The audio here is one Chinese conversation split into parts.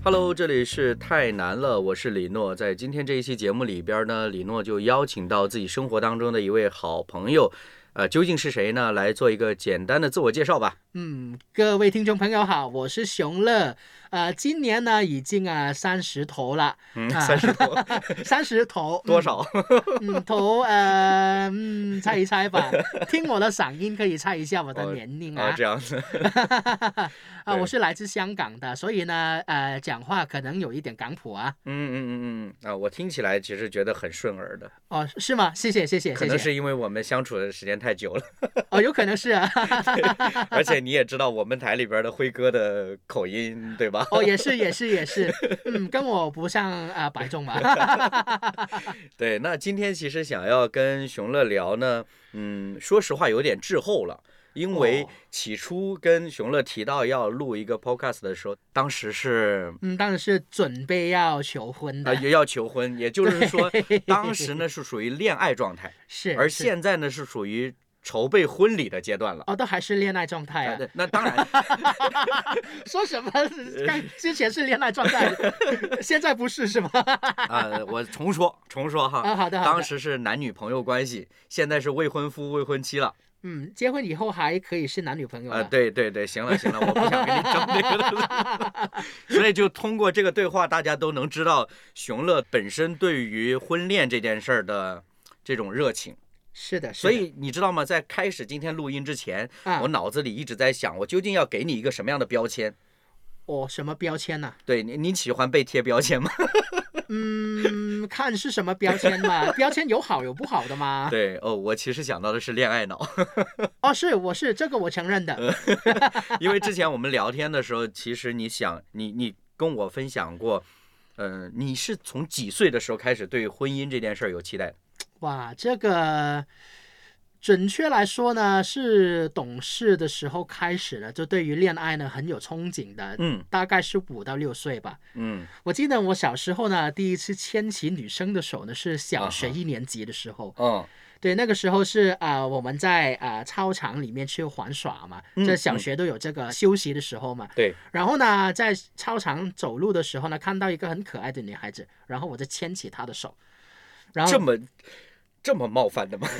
Hello， 这里是太难了，我是李诺。在今天这一期节目里边呢，李诺就邀请到自己生活当中的一位好朋友，究竟是谁呢？来做一个简单的自我介绍吧。 各位听众朋友好，我是熊乐。今年呢已经30头了。 30头 ，30头多少？ 头猜一猜吧。听我的嗓音可以猜一下我的年龄啊。 这样子。 我是来自香港的，所以呢讲话可能有一点港普啊。 我听起来其实觉得很顺耳的。 哦，是吗？谢谢。 可能是因为我们相处的时间太久了。 有可能是啊。 而且你也知道我们台里边的辉哥的口音，对吧？ 也是。跟我不像白种嘛。 对，那今天其实想要跟熊乐聊呢，说实话有点滞后了。因为起初跟熊乐提到要录一个 podcast 的时候，当时是准备要求婚的。 要求婚，也就是说当时呢是属于恋爱状态。 是。 而现在呢是属于筹备婚礼的阶段了。 都还是恋爱状态啊。 那当然。 说什么？之前是恋爱状态，现在不是是吗？ 我重说哈。 好的。 当时是男女朋友关系，现在是未婚夫未婚妻了。 结婚以后还可以是男女朋友对，行了，我不想跟你争这个了。所以就通过这个对话，大家都能知道熊乐本身对于婚恋这件事儿的这种热情。 是的。 所以你知道吗？在开始今天录音之前，我脑子里一直在想，我究竟要给你一个什么样的标签？ 什么标签呢？ 对，你喜欢被贴标签吗？ 看是什么标签嘛。标签有好有不好的嘛。 对，我其实想到的是恋爱脑。 我是这个我承认的。 因为之前我们聊天的时候，其实你跟我分享过，你是从几岁的时候开始对婚姻这件事儿有期待的？ 哇，这个准确来说呢，是懂事的时候开始了，就对于恋爱呢很有憧憬的。大概是5到6岁吧。我记得我小时候呢，第一次牵起女生的手呢，是小学1年级的时候。对，那个时候是我们在操场里面去玩耍嘛。这小学都有这个休息的时候嘛。 对。 然后呢，在操场走路的时候呢，看到一个很可爱的女孩子，然后我就牵起她的手。然后这么冒犯的吗？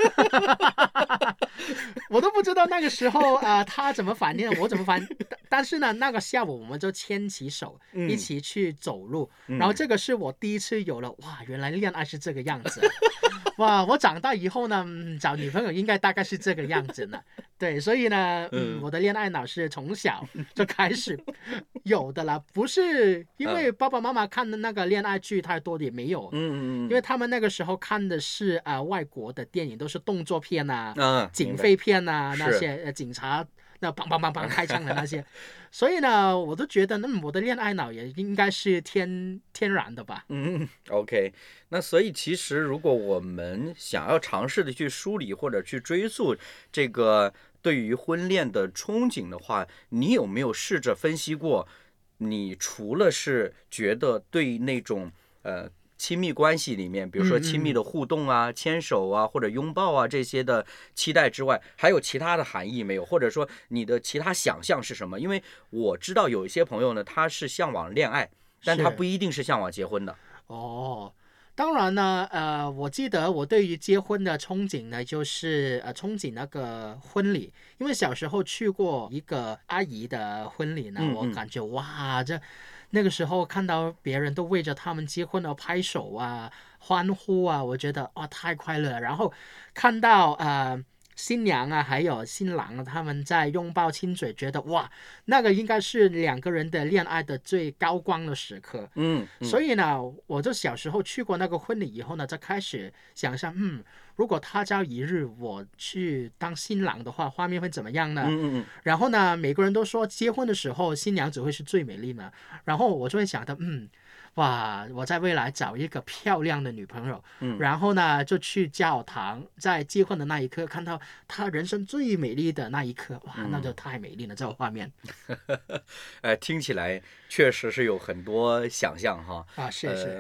我都不知道那个时候他怎么反应，我怎么反应。但是呢，那个下午我们就牵起手，一起去走路。然后这个是我第一次有了原来恋爱是这个样子。我长大以后呢，找女朋友应该大概是这个样子呢。对，所以呢，我的恋爱脑是从小就开始有的了，不是因为爸爸妈妈看的那个恋爱剧太多也没有。因为他们那个时候看的是外国的电影，都是动作片警匪片那些警察那梆梆梆梆开枪的那些。所以呢，我都觉得我的恋爱脑也应该是天然的吧。 OK， 那所以其实如果我们想要尝试的去梳理或者去追溯这个对于婚恋的憧憬的话，你有没有试着分析过，你除了是觉得对那种亲密关系里面，比如说亲密的互动牵手或者拥抱这些的期待之外，还有其他的含义没有？或者说你的其他想象是什么？因为我知道有一些朋友呢，他是向往恋爱，但他不一定是向往结婚的。 当然呢，我记得我对于结婚的憧憬呢，就是憧憬那个婚礼，因为小时候去过一个阿姨的婚礼呢，我感觉那个时候看到别人都为着他们结婚而拍手欢呼我觉得太快乐了。然后看到新娘还有新郎他们在拥抱亲嘴，觉得那个应该是2个人的恋爱的最高光的时刻。所以呢，我就小时候去过那个婚礼以后呢，就开始想象如果他朝一日我去当新郎的话，画面会怎么样呢？然后呢，每个人都说结婚的时候新娘只会是最美丽的，然后我就会想到我在未来找一个漂亮的女朋友，然后呢就去教堂，在结婚的那一刻看到她人生最美丽的那一刻，那就太美丽了，这个画面。 听起来确实是有很多想象是。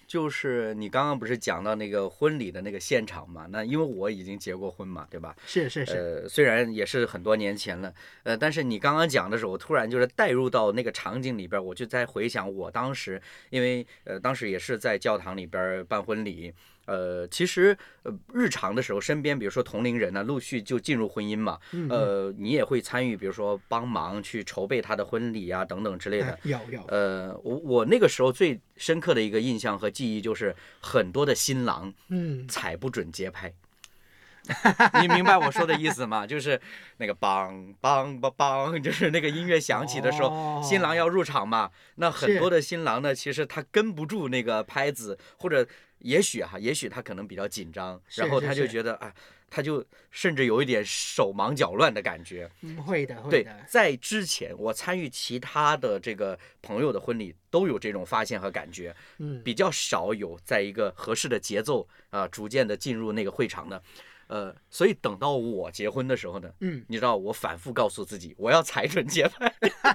就是你刚刚不是讲到那个婚礼的那个现场嘛？那因为我已经结过婚嘛，对吧？ 是是是， 虽然也是很多年前了，但是你刚刚讲的时候，我突然就是带入到那个场景里边，我就在回想我当时，因为当时也是在教堂里边办婚礼。其实日常的时候，身边比如说同龄人呢，陆续就进入婚姻嘛，你也会参与，比如说帮忙去筹备他的婚礼啊等等之类的。 有， 我那个时候最深刻的一个印象和记忆就是很多的新郎，踩不准节拍。你明白我说的意思吗？就是那个梆梆梆梆，就是那个音乐响起的时候，新郎要入场嘛。那很多的新郎呢，其实他跟不住那个拍子，或者也许他可能比较紧张，然后他就觉得啊，他就甚至有一点手忙脚乱的感觉。 会的。 对，在之前我参与其他的这个朋友的婚礼，都有这种发现和感觉，比较少有在一个合适的节奏逐渐的进入那个会场的。所以等到我结婚的时候呢，你知道我反复告诉自己，我要踩准节拍，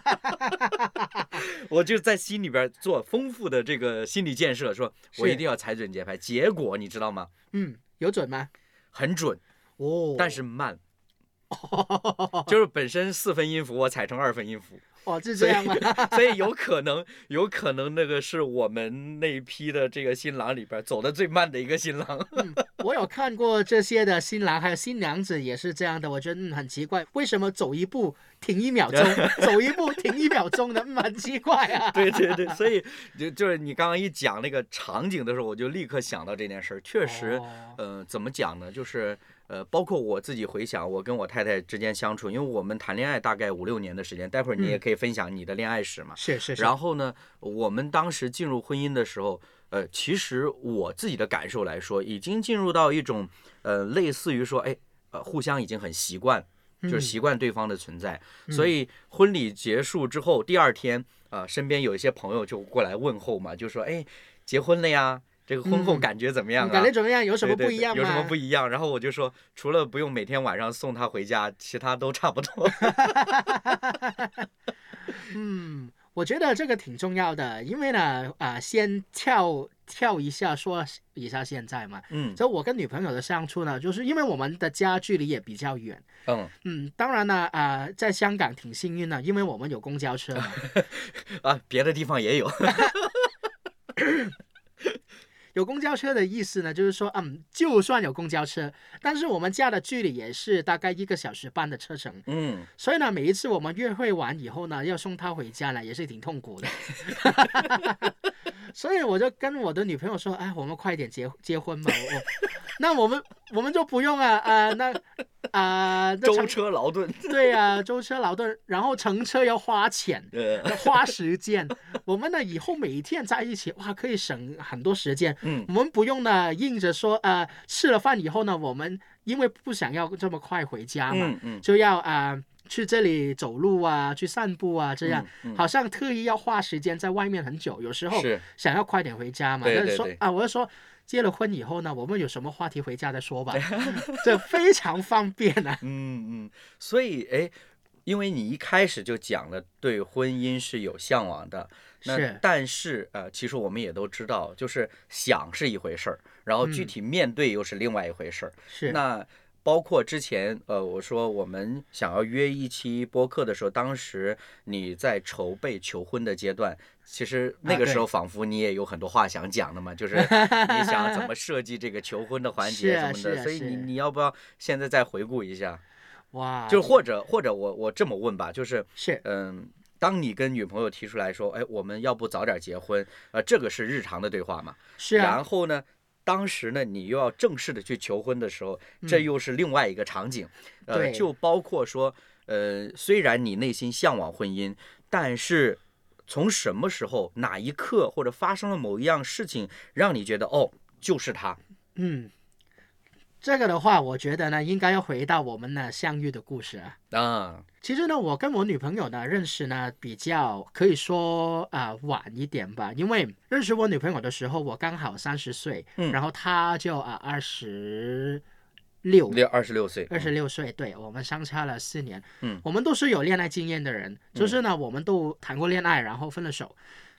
我就在心里边做丰富的这个心理建设，说我一定要踩准节拍。结果你知道吗？ 有准吗？ 很准但是慢，就是本身4分音符，我踩成2分音符。 是这样吗？ 所以有可能那个是我们那一批的这个新郎里边走得最慢的一个新郎。 我有看过这些的新郎还有新娘子也是这样的，我觉得很奇怪，为什么走一步停1秒钟，走一步停1秒钟的，很奇怪啊。 对，所以就是你刚刚一讲那个场景的时候，我就立刻想到这件事儿。确实，怎么讲呢？就是包括我自己回想，我跟我太太之间相处，因为我们谈恋爱大概5、6年的时间，待会儿你也可以分享你的恋爱史嘛。 是。 然后呢，我们当时进入婚姻的时候，其实我自己的感受来说，已经进入到一种类似于说，互相已经很习惯，就是习惯对方的存在。所以婚礼结束之后，第2天身边有一些朋友就过来问候嘛，就说结婚了呀。这个婚后感觉怎么样啊？ 感觉怎么样？有什么不一样吗？ 有什么不一样？然后我就说，除了不用每天晚上送他回家，其他都差不多。 我觉得这个挺重要的，因为呢，先跳一下，说一下现在嘛。所以我跟女朋友的相处呢，就是因为我们的家距离也比较远。当然呢，在香港挺幸运的，因为我们有公交车嘛。 别的地方也有。 有公交车的意思呢，就是说，就算有公交车，但是我们家的距离也是大概1个小时半的车程。所以呢，每一次我们约会完以后呢，要送她回家呢，也是挺痛苦的。所以我就跟我的女朋友说，我们快点结婚吧。那我们就不用舟车劳顿。 对啊，舟车劳顿，然后乘车要花钱，花时间。我们呢以后每天在一起，可以省很多时间。我们不用呢硬着说，吃了饭以后呢，我们因为不想要这么快回家嘛，就要去这里走路去散步这样，好像特意要花时间在外面很久，有时候想要快点回家嘛。 对， 我就说结了婚以后呢，我们有什么话题回家再说吧。这非常方便啊。 所以因为你一开始就讲了对婚姻是有向往的，但是其实我们也都知道，就是想是一回事儿，然后具体面对又是另外一回事儿。那包括之前我说我们想要约一期播客的时候，当时你在筹备求婚的阶段，其实那个时候仿佛你也有很多话想讲的嘛，就是你想怎么设计这个求婚的环节什么的。所以你要不要现在再回顾一下？就或者我这么问吧，就是当你跟女朋友提出来说，我们要不早点结婚，这个是日常的对话嘛。然后呢，当时呢，你又要正式的去求婚的时候，这又是另外一个场景。就包括说，虽然你内心向往婚姻，但是从什么时候、哪一刻或者发生了某一样事情，让你觉得就是他。 这个的话，我觉得呢，应该要回到我们的相遇的故事其实呢，我跟我女朋友呢认识呢比较可以说晚一点吧，因为认识我女朋友的时候，我刚好30岁，然后她就26岁。26岁，对，我们相差了4年。我们都是有恋爱经验的人，就是呢，我们都谈过恋爱，然后分了手。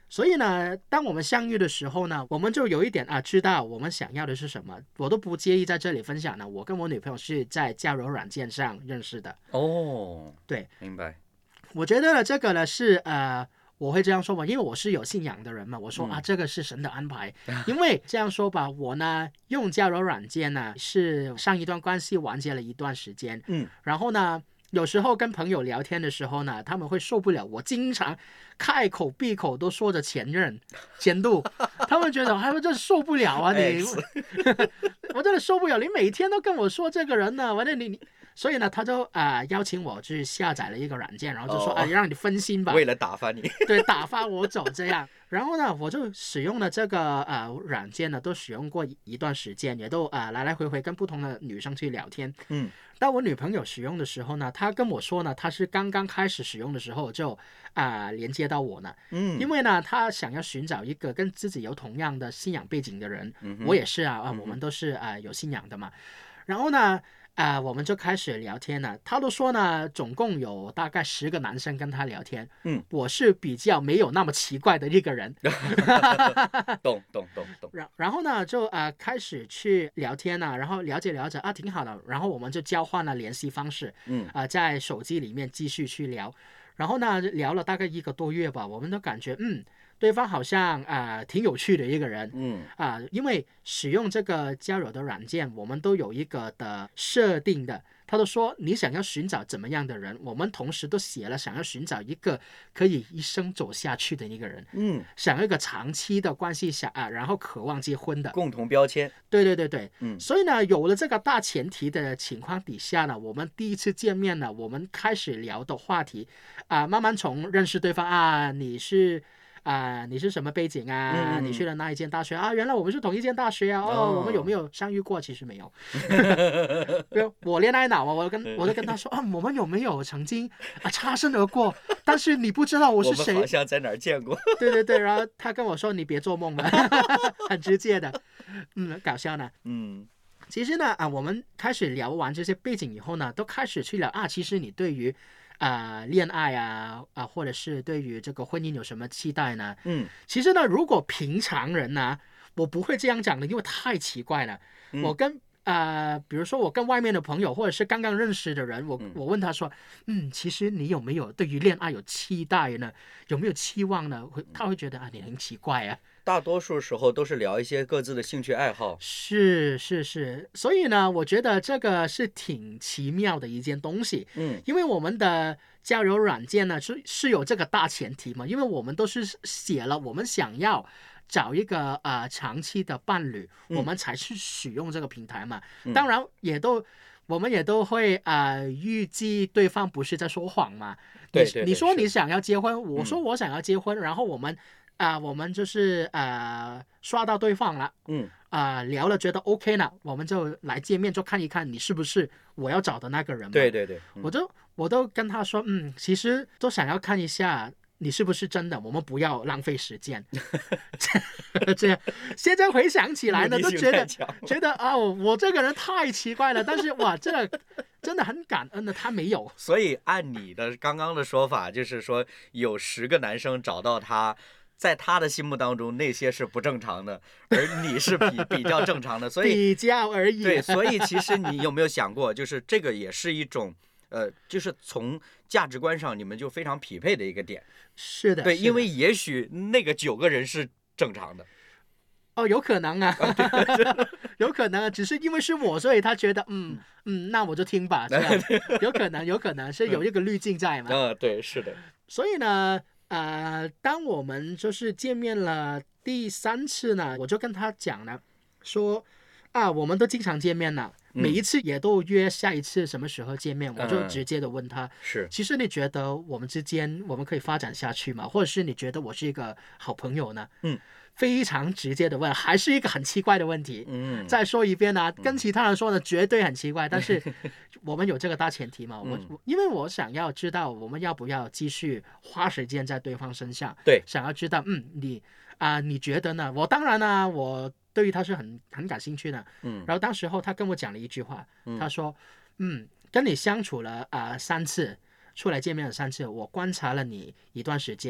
所以呢，当我们相遇的时候呢，我们就有一点知道我们想要的是什么。我都不介意在这里分享呢，我跟我女朋友是在交友软件上认识的。 哦， 对， 明白。 我觉得呢，这个呢是我会这样说嘛，因为我是有信仰的人嘛。我说这个是神的安排。因为这样说吧，我呢用交友软件呢是上一段关系完结了一段时间，然后呢有时候跟朋友聊天的时候呢，他们会受不了我经常开口闭口都说着前任前度，他们觉得他们真受不了啊你我真的受不了，你每天都跟我说这个人呢，完了你所以呢，他就邀请我去下载了一个软件，然后就说让你分心吧， 为了打发你， 对，打发我走这样。然后呢，我就使用了这个软件呢，都使用过一段时间，也都来来回回跟不同的女生去聊天。当我女朋友使用的时候呢，她跟我说呢，她是刚刚开始使用的时候就连接到我呢，因为呢，她想要寻找一个跟自己有同样的信仰背景的人，我也是我们都是有信仰的嘛。然后呢，我们就开始聊天了。他都说呢，总共有大概10个男生跟他聊天。我是比较没有那么奇怪的一个人。 懂。 然后呢，就开始去聊天了，然后了解挺好的。然后我们就交换了联系方式，在手机里面继续去聊。然后呢，聊了大概1个多月吧，我们都感觉对方好像挺有趣的一个人，因为使用这个交友的软件，我们都有一个的设定的。他都说你想要寻找怎么样的人，我们同时都写了想要寻找一个可以一生走下去的一个人，想要一个长期的关系然后渴望结婚的共同标签。 对，所以呢，有了这个大前提的情况底下呢，我们第一次见面呢，我们开始聊的话题慢慢从认识对方你是什么背景你去了哪一间大学原来我们是同一间大学我们有没有相遇过？其实没有。我恋爱脑我都跟他说我们有没有曾经擦身而过？但是你不知道我是谁。 我们好像在哪儿见过。 对，然后他跟我说你别做梦了。很直接的，搞笑呢。其实呢我们开始聊完这些背景以后呢，都开始去聊其实你对于恋爱或者是对于这个婚姻有什么期待呢？其实呢，如果平常人呢，我不会这样讲的，因为太奇怪了。我跟比如说我跟外面的朋友或者是刚刚认识的人，我问他说，其实你有没有对于恋爱有期待呢？有没有期望呢？他会觉得你很奇怪啊。 大多数时候都是聊一些各自的兴趣爱好。 是，所以呢，我觉得这个是挺奇妙的一件东西。因为我们的交友软件呢是有这个大前提嘛，因为我们都是写了我们想要找一个长期的伴侣，我们才去使用这个平台嘛。当然我们也都会预计对方不是在说谎嘛。 对， 你说你想要结婚，我说我想要结婚，然后我们就是刷到对方了，聊了觉得 OK 了，我们就来见面，就看一看你是不是我要找的那个人嘛。 对， 我都跟他说，其实都想要看一下你是不是真的，我们不要浪费时间。这样现在回想起来呢，都觉得我这个人太奇怪了，但是哇，这个真的很感恩的，他没有。 所以按你的刚刚的说法，就是说有10个男生找到他，在他的心目当中那些是不正常的，而你是比较正常的，所以比较而已。 对，所以其实你有没有想过，就是这个也是一种就是从价值观上你们就非常匹配的一个点。 是的， 对，因为也许那个9个人是正常的。 有可能有可能只是因为是我，所以他觉得那我就听吧，这样有可能是有一个滤镜在嘛。 对，是的。 所以呢当我们就是见面了第3次呢，我就跟他讲了，说我们都经常见面了，每一次也都约下一次什么时候见面，我就直接的问他，其实你觉得我们之间我们可以发展下去吗？或者是你觉得我是一个好朋友呢？非常直接的问，还是一个很奇怪的问题。再说一遍跟其他人说呢，绝对很奇怪，但是我们有这个大前提嘛。因为我想要知道我们要不要继续花时间在对方身上。 对， 想要知道你觉得呢？我当然呢，我对于他是很感兴趣的。然后当时候他跟我讲了一句话，他说跟你相处了3次，出来见面了3次，我观察了你一段时间，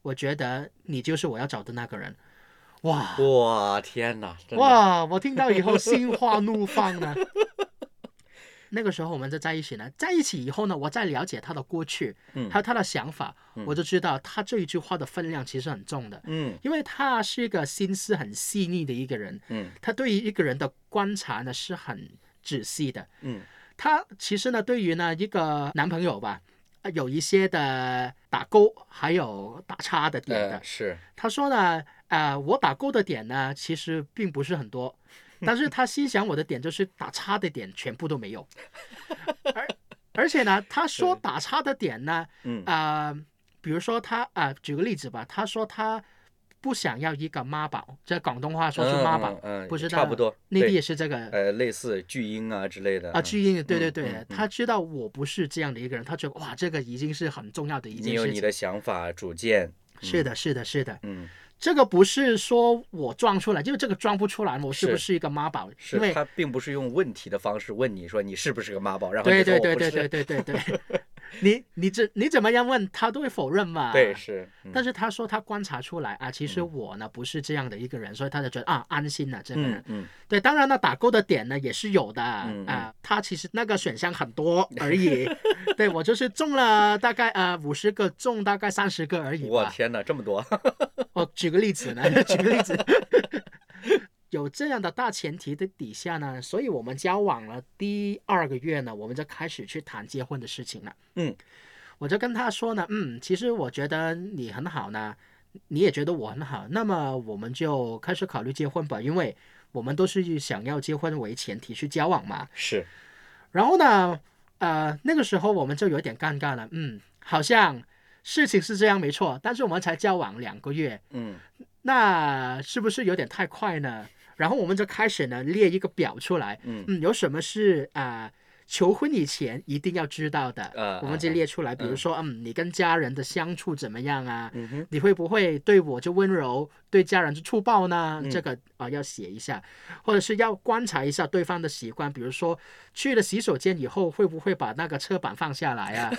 我觉得你就是我要找的那个人。哇哇，天哪，真的， 哇！我听到以后心花怒放呢。那个时候我们就在一起呢，在一起以后呢，我再了解他的过去，还有他的想法，我就知道他这一句话的分量其实很重的。因为他是一个心思很细腻的一个人，他对于一个人的观察呢是很仔细的。他其实呢，对于呢一个男朋友吧，有一些的打勾还有打叉的点的。 是， 他说呢，我打勾的点呢其实并不是很多。但是他心想我的点就是打叉的点全部都没有，而且呢，他说打叉的点呢，比如说他举个例子吧，他说他不想要一个妈宝，这广东话说是妈宝，不知道差不多， 内地也是这个， 类似巨婴啊之类的巨婴，对对对，他知道我不是这样的一个人，他觉得哇，这个已经是很重要的一件事情， 你有你的想法主见， 是的，是的，是的，这个不是说我装出来，就是这个装不出来，我是不是一个妈宝？ 是， 因为他并不是用问题的方式问你说你是不是个妈宝，然后对对对对对对对对，你怎么样问他都会否认嘛。 对，是。 但是他说他观察出来其实我呢不是这样的一个人，所以他就觉得安心了这个人。对，当然呢打勾的点呢也是有的他其实那个选项很多而已。对，我就是中了大概50个，中大概30个而已吧。 我天哪，这么多！ 举个例子呢，举个例子。有这样的大前提的底下呢，所以我们交往了第2个月呢，我们就开始去谈结婚的事情了。我就跟他说呢，其实我觉得你很好呢，你也觉得我很好，那么我们就开始考虑结婚吧，因为我们都是想要结婚为前提去交往嘛。 是。 然后呢，那个时候我们就有点尴尬了，好像事情是这样没错，但是我们才交往2个月，那是不是有点太快呢？然后我们就开始呢列一个表出来，有什么是求婚以前一定要知道的，我们就列出来，比如说你跟家人的相处怎么样啊？你会不会对我就温柔，对家人就粗暴呢？这个要写一下，或者是要观察一下对方的习惯，比如说去了洗手间以后会不会把那个车板放下来啊？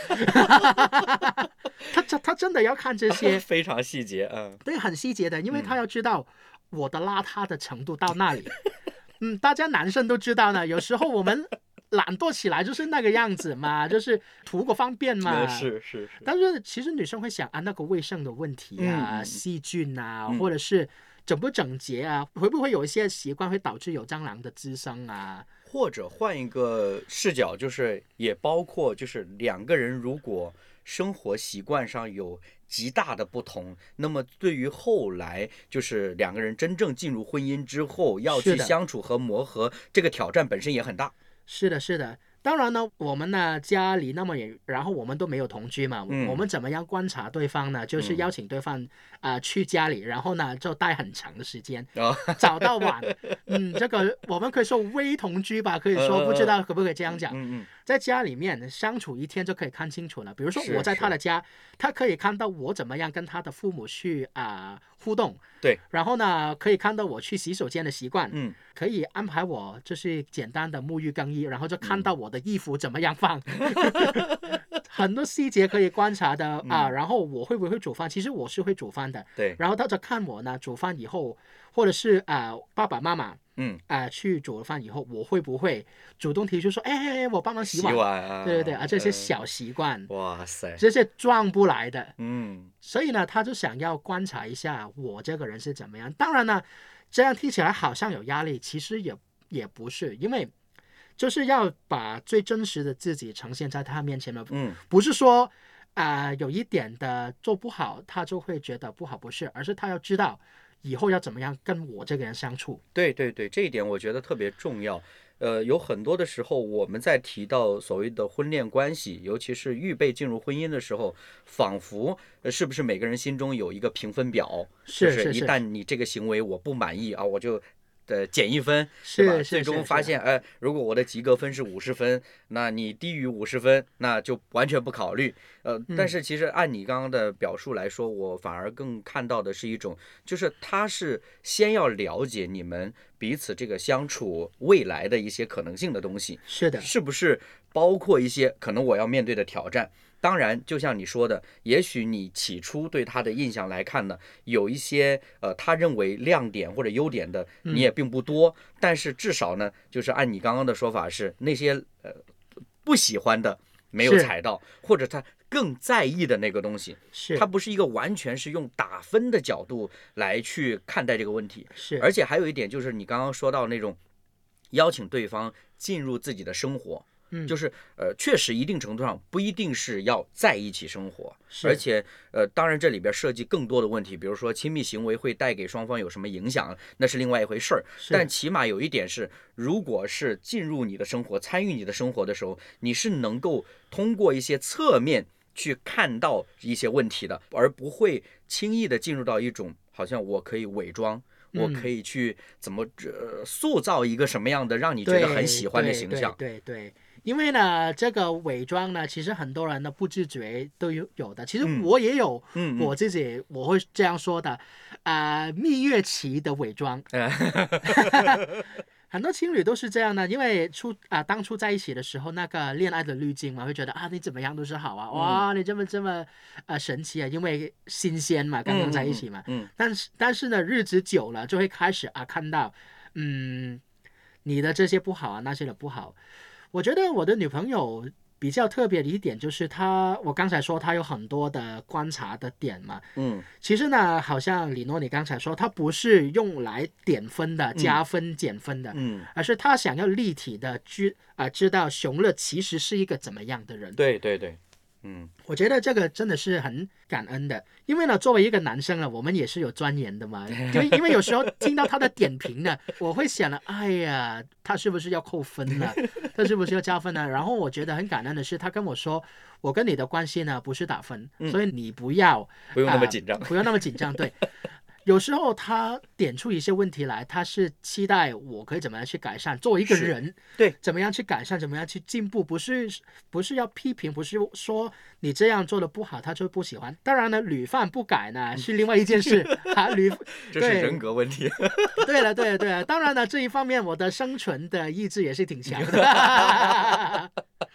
他真的要看这些， 非常细节， 对，很细节的，因为他要知道我的邋遢的程度到那里。大家男生都知道呢，有时候我们懒惰起来就是那个样子嘛，就是图个方便嘛。 是。 但是其实女生会想那个卫生的问题细菌或者是整不整洁会不会有一些习惯会导致有蟑螂的滋生或者换一个视角，就是也包括就是2个人如果生活习惯上有极大的不同，那么对于后来就是2个人真正进入婚姻之后要去相处和磨合，这个挑战本身也很大。 是的，是的。当然呢，我们呢家里那么远，然后我们都没有同居嘛，我们怎么样观察对方呢？就是邀请对方去家里，然后呢就待很长的时间，早到晚，这个我们可以说微同居吧，可以说，不知道可不可以这样讲。在家里面相处一天就可以看清楚了。比如说我在他的家，他可以看到我怎么样跟他的父母去互动， 对， 然后呢可以看到我去洗手间的习惯，可以安排我就是简单的沐浴更衣，然后就看到我的衣服怎么样放，很多细节可以观察的然后我会不会煮饭？其实我是会煮饭的， 对。 然后他就看我呢煮饭以后，或者是爸爸妈妈去煮了饭以后，我会不会主动提出说，我帮忙洗碗对对对这些小习惯， 哇塞， 这些装不来的，所以呢，他就想要观察一下我这个人是怎么样。当然呢，这样听起来好像有压力，其实也不是，因为就是要把最真实的自己呈现在他面前嘛，不是说有一点的做不好，他就会觉得不好，不是，而是他要知道以后要怎么样跟我这个人相处。 对对对，这一点我觉得特别重要。有很多的时候，我们在提到所谓的婚恋关系，尤其是预备进入婚姻的时候，仿佛是不是每个人心中有一个评分表？就是一旦你这个行为我不满意我就减1分，对吧？最终发现，如果我的及格分是50分，那你低于50分，那就完全不考虑。但是其实按你刚刚的表述来说，我反而更看到的是一种，就是他是先要了解你们彼此这个相处未来的一些可能性的东西， 是的， 是不是包括一些可能我要面对的挑战？ 当然，就像你说的，也许你起初对他的印象来看呢，有一些他认为亮点或者优点的，你也并不多。但是至少呢，就是按你刚刚的说法是那些不喜欢的没有踩到，或者他更在意的那个东西， 是它不是一个完全是用打分的角度来去看待这个问题。 是， 而且还有一点就是你刚刚说到那种邀请对方进入自己的生活。就是确实一定程度上不一定是要在一起生活，而且当然这里边涉及更多的问题，比如说亲密行为会带给双方有什么影响，那是另外一回事儿。但起码有一点是，如果是进入你的生活、参与你的生活的时候，你是能够通过一些侧面去看到一些问题的，而不会轻易的进入到一种好像我可以伪装。我可以去怎么塑造一个什么样的让你觉得很喜欢的形象？ 对。因为呢，这个伪装呢，其实很多人的不自觉都有的。其实我也有，我自己我会这样说的，蜜月期的伪装，很多情侣都是这样的。因为当初在一起的时候，那个恋爱的滤镜嘛，会觉得你怎么样都是好啊，哇，你这么神奇啊，因为新鲜嘛，刚刚在一起嘛。但是呢，日子久了就会开始看到，你的这些不好啊，那些的不好。我觉得我的女朋友比较特别的一点就是我刚才说她有很多的观察的点嘛，其实呢，好像李诺你刚才说，她不是用来点分的，加分减分的，而是她想要立体的知道熊乐其实是一个怎么样的人。 对， 我觉得这个真的是很感恩的，因为呢，作为一个男生呢，我们也是有钻研的嘛。因为有时候听到他的点评呢，我会想了，哎呀，他是不是要扣分呢？他是不是要加分呢？然后我觉得很感恩的是，他跟我说，我跟你的关系呢不是打分，所以你不用那么紧张，不用那么紧张，对。有时候他点出一些问题来，他是期待我可以怎么样去改善，作为一个人， 对， 怎么样去改善，怎么样去进步，不是要批评，不是说你这样做的不好他就不喜欢。当然呢，屡犯不改呢是另外一件事这是人格问题。 对了，当然呢，这一方面我的生存的意志也是挺强的。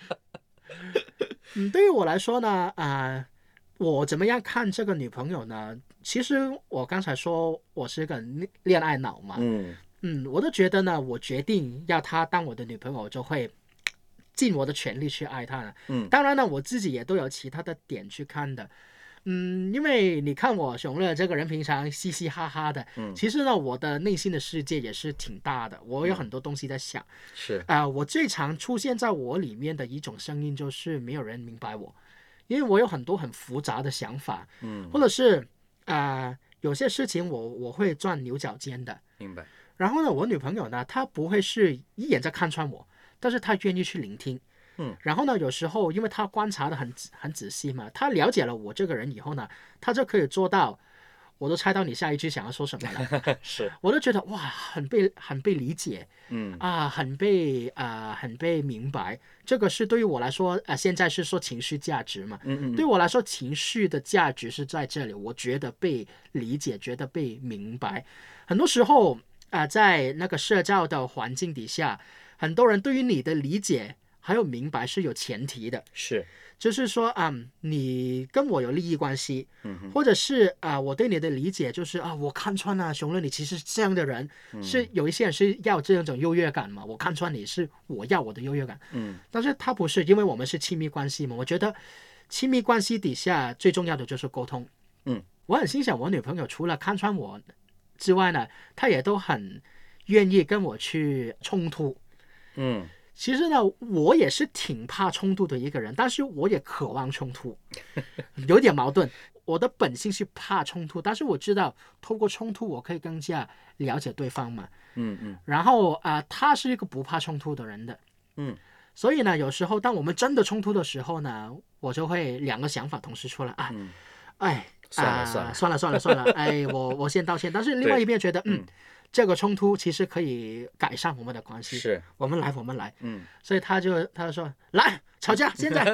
对于我来说呢，我怎么样看这个女朋友呢？其实我刚才说我是个恋爱脑嘛，我都觉得呢，我决定要她当我的女朋友，我就会尽我的全力去爱她了。当然呢，我自己也都有其他的点去看的。因为你看我熊乐这个人平常嘻嘻哈哈的，其实呢，我的内心的世界也是挺大的，我有很多东西在想。 是我最常出现在我里面的一种声音就是没有人明白我，因为我有很多很复杂的想法，或者是有些事情我会钻牛角尖的。 明白。 然后呢，我女朋友呢，她不会是一眼在看穿我，但是她愿意去聆听。然后呢，有时候因为她观察的很仔细嘛，她了解了我这个人以后呢，她就可以做到，我都猜到你下一句想要说什么了。 是， 我都觉得哇，很被理解，很被明白。这个是对于我来说，现在是说情绪价值嘛，对我来说，情绪的价值是在这里，我觉得被理解，觉得被明白。很多时候在那个社交的环境底下，很多人对于你的理解还有明白是有前提的， 是， 就是说你跟我有利益关系，或者是我对你的理解就是我看穿了熊乐你其实是这样的人，是有一些人是要这种优越感嘛，我看穿你是我要我的优越感，但是他不是，因为我们是亲密关系嘛，我觉得亲密关系底下最重要的就是沟通，我很欣赏我女朋友除了看穿我之外呢，她也都很愿意跟我去冲突，其实呢，我也是挺怕冲突的一个人，但是我也渴望冲突，有点矛盾。我的本性是怕冲突，但是我知道透过冲突我可以更加了解对方嘛。然后他是一个不怕冲突的人的。所以呢，有时候当我们真的冲突的时候呢，我就会两个想法同时出来算了， 我先道歉。但是另外一边觉得这个冲突其实可以改善我们的关系， 是我们来，所以他就说来吵架，现在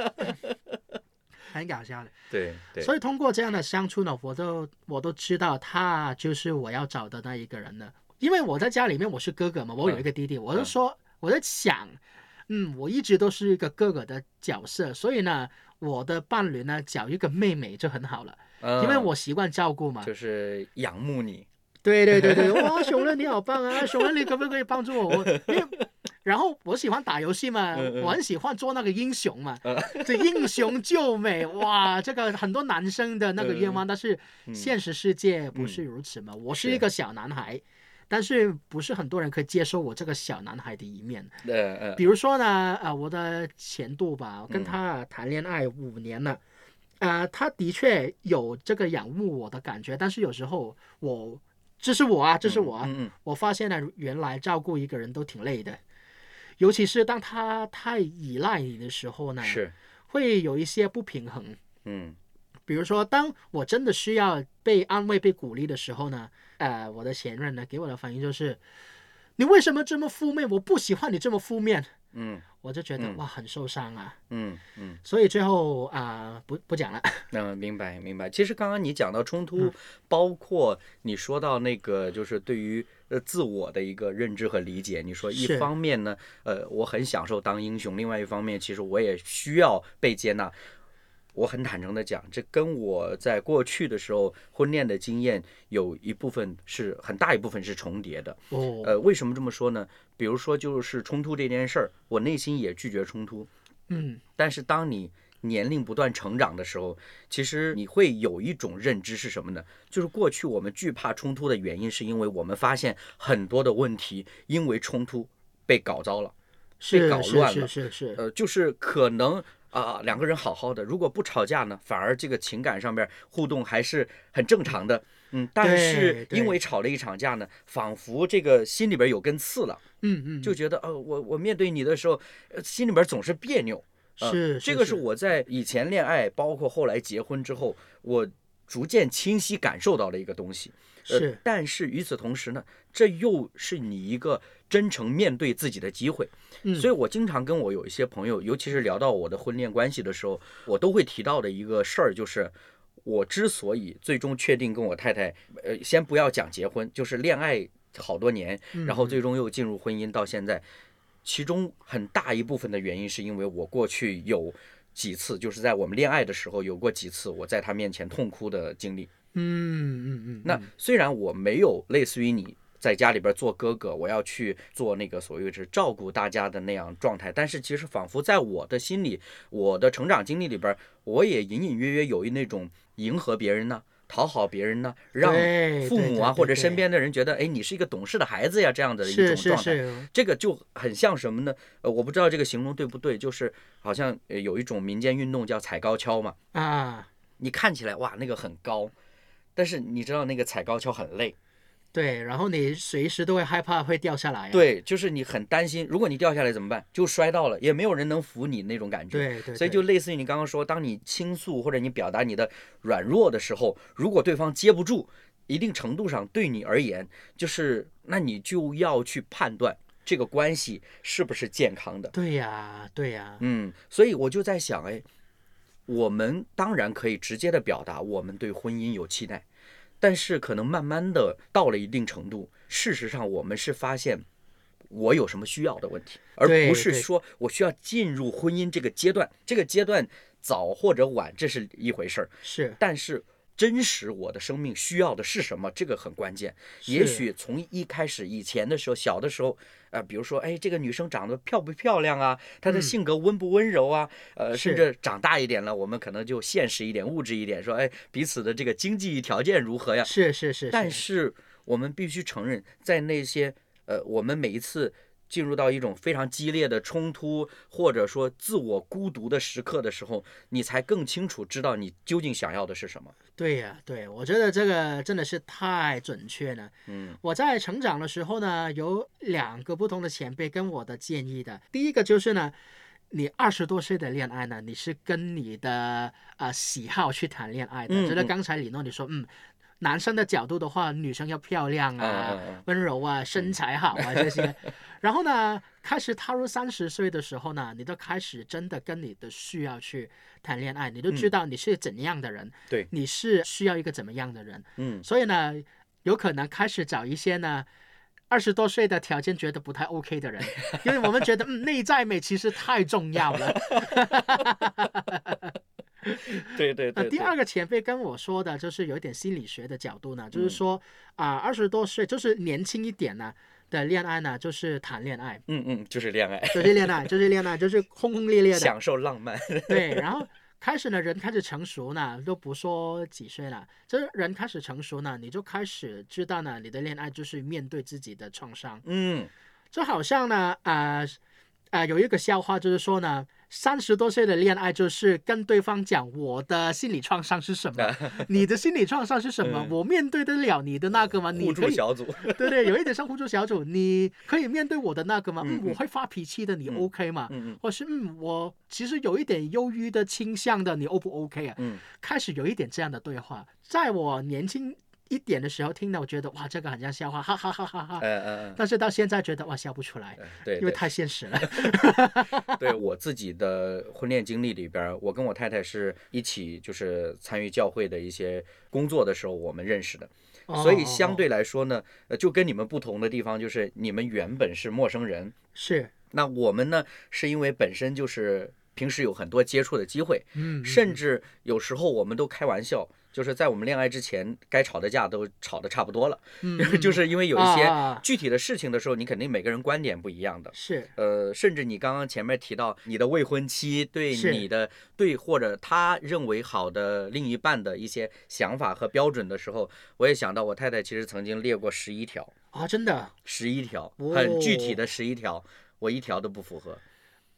很搞笑的， 对， 所以通过这样的相处呢，我都知道他就是我要找的那一个人了，因为我在家里面我是哥哥嘛，我有一个弟弟，我就说我在想我一直都是一个哥哥的角色，所以呢，我的伴侣呢找一个妹妹就很好了，因为我习惯照顾嘛。 就是仰慕你。 对对对对，哇，熊人你好棒啊！熊人你可不可以帮助我？然后我喜欢打游戏嘛，我很喜欢做那个英雄嘛，这英雄救美，哇，这个很多男生的那个愿望，但是现实世界不是如此嘛。我是一个小男孩，但是不是很多人可以接受我这个小男孩的一面。比如说呢，我的前度吧，我跟他谈恋爱5年了，他的确有这个仰慕我的感觉，但是有时候这是我啊，我发现了原来照顾一个人都挺累的，尤其是当他太依赖你的时候呢，会有一些不平衡。比如说当我真的需要被安慰被鼓励的时候呢，我的前任呢给我的反应就是你为什么这么负面，我不喜欢你这么负面。我就觉得哇很受伤啊。所以最后不讲了。 明白。其实刚刚你讲到冲突，包括你说到那个就是对于自我的一个认知和理解，你说一方面呢，我很享受当英雄，另外一方面其实我也需要被接纳。我很坦诚的讲，这跟我在过去的时候婚恋的经验有一部分是很大一部分是重叠的。为什么这么说呢？比如说就是冲突这件事儿，我内心也拒绝冲突。但是当你年龄不断成长的时候，其实你会有一种认知是什么呢？就是过去我们惧怕冲突的原因，是因为我们发现很多的问题因为冲突被搞糟了，被搞乱了。就是可能两个人好好的，如果不吵架呢，反而这个情感上面互动还是很正常的。但是因为吵了一场架呢，仿佛这个心里边有根刺了。就觉得我面对你的时候，心里边总是别扭。这个是我在以前恋爱，包括后来结婚之后，我逐渐清晰感受到的一个东西。但是与此同时呢，这又是你一个真诚面对自己的机会。所以我经常跟我有一些朋友，尤其是聊到我的婚恋关系的时候，我都会提到的一个事儿，就是我之所以最终确定跟我太太，先不要讲结婚，就是恋爱好多年，然后最终又进入婚姻到现在，其中很大一部分的原因是因为我过去有几次，就是在我们恋爱的时候有过几次我在他面前痛哭的经历。那虽然我没有类似于你在家里边做哥哥，我要去做那个所谓是照顾大家的那样状态，但是其实仿佛在我的心里，我的成长经历里边，我也隐隐约约有那种迎合别人呢，讨好别人呢，让父母或者身边的人觉得你是一个懂事的孩子呀，这样的一种状态。这个就很像什么呢？我不知道这个形容对不对，就是好像有一种民间运动叫踩高跷嘛。你看起来哇那个很高，但是你知道那个踩高跷很累。 对，然后你随时都会害怕会掉下来。 对，就是你很担心，如果你掉下来怎么办？就摔到了，也没有人能扶你那种感觉。所以就类似于你刚刚说，当你倾诉或者你表达你的软弱的时候，如果对方接不住，一定程度上对你而言，就是那你就要去判断这个关系是不是健康的。 对呀。 所以我就在想，我们当然可以直接的表达我们对婚姻有期待。但是可能慢慢的到了一定程度，事实上我们是发现我有什么需要的问题，而不是说我需要进入婚姻这个阶段。这个阶段早或者晚这是一回事儿，但是真实我的生命需要的是什么，这个很关键。也许从一开始以前的时候，小的时候比如说这个女生长得漂不漂亮啊，她的性格温不温柔啊，甚至长大一点了，我们可能就现实一点物质一点，说彼此的这个经济条件如何呀。但是我们必须承认，在那些我们每一次进入到一种非常激烈的冲突，或者说自我孤独的时刻的时候，你才更清楚知道你究竟想要的是什么。 对呀，我觉得这个真的是太准确了。我在成长的时候呢，有2个不同的前辈跟我的建议的。第一个就是呢，你20多岁的恋爱呢，你是跟你的喜好去谈恋爱的。就是刚才李诺你说男生的角度的话，女生要漂亮温柔身材好这些。然后呢，开始踏入30岁的时候呢，你都开始真的跟你的需要去谈恋爱，你都知道你是怎样的人，你是需要一个怎么样的人。所以呢，有可能开始找一些呢 20多岁的条件觉得不太 OK 的人，因为我们觉得内在美其实太重要了。 对对对。 第二个前辈跟我说的就是有一点心理学的角度呢，就是说20多岁就是年轻一点呢的恋爱呢，就是谈恋爱， 就是恋爱， 就是恋爱，就是恋爱，就是轰轰烈烈的享受浪漫。 对，然后开始呢，人开始成熟呢，都不说几岁了，就是人开始成熟呢，你就开始知道呢，你的恋爱就是面对自己的创伤。就好像呢，有一个笑话，就是说呢，30多岁的恋爱就是跟对方讲我的心理创伤是什么，你的心理创伤是什么，我面对得了你的那个吗？ 互助小组。 对对，有一点像互助小组，你可以面对我的那个吗？我会发脾气的，你 OK 吗？或是我其实有一点忧郁的倾向的，你 O 不 OK 啊？开始有一点这样的对话，在我年轻一点的时候听到，我觉得哇，这个很像笑话，哈哈哈哈哈。但是到现在觉得哇，笑不出来， 对， 因为太现实了。 对我自己的婚恋经历里边，我跟我太太是一起就是参与教会的一些工作的时候我们认识的，所以相对来说呢，就跟你们不同的地方就是你们原本是陌生人， 是。 那我们呢是因为本身就是平时有很多接触的机会，甚至有时候我们都开玩笑。就是在我们恋爱之前，该吵的架都吵得差不多了，就是因为有一些具体的事情的时候，你肯定每个人观点不一样的， 是， 甚至你刚刚前面提到你的未婚妻对你的或者他认为好的另一半的一些想法和标准的时候，我也想到我太太其实曾经列过11条啊，真的 11条，很具体的11条，我一条都不符合。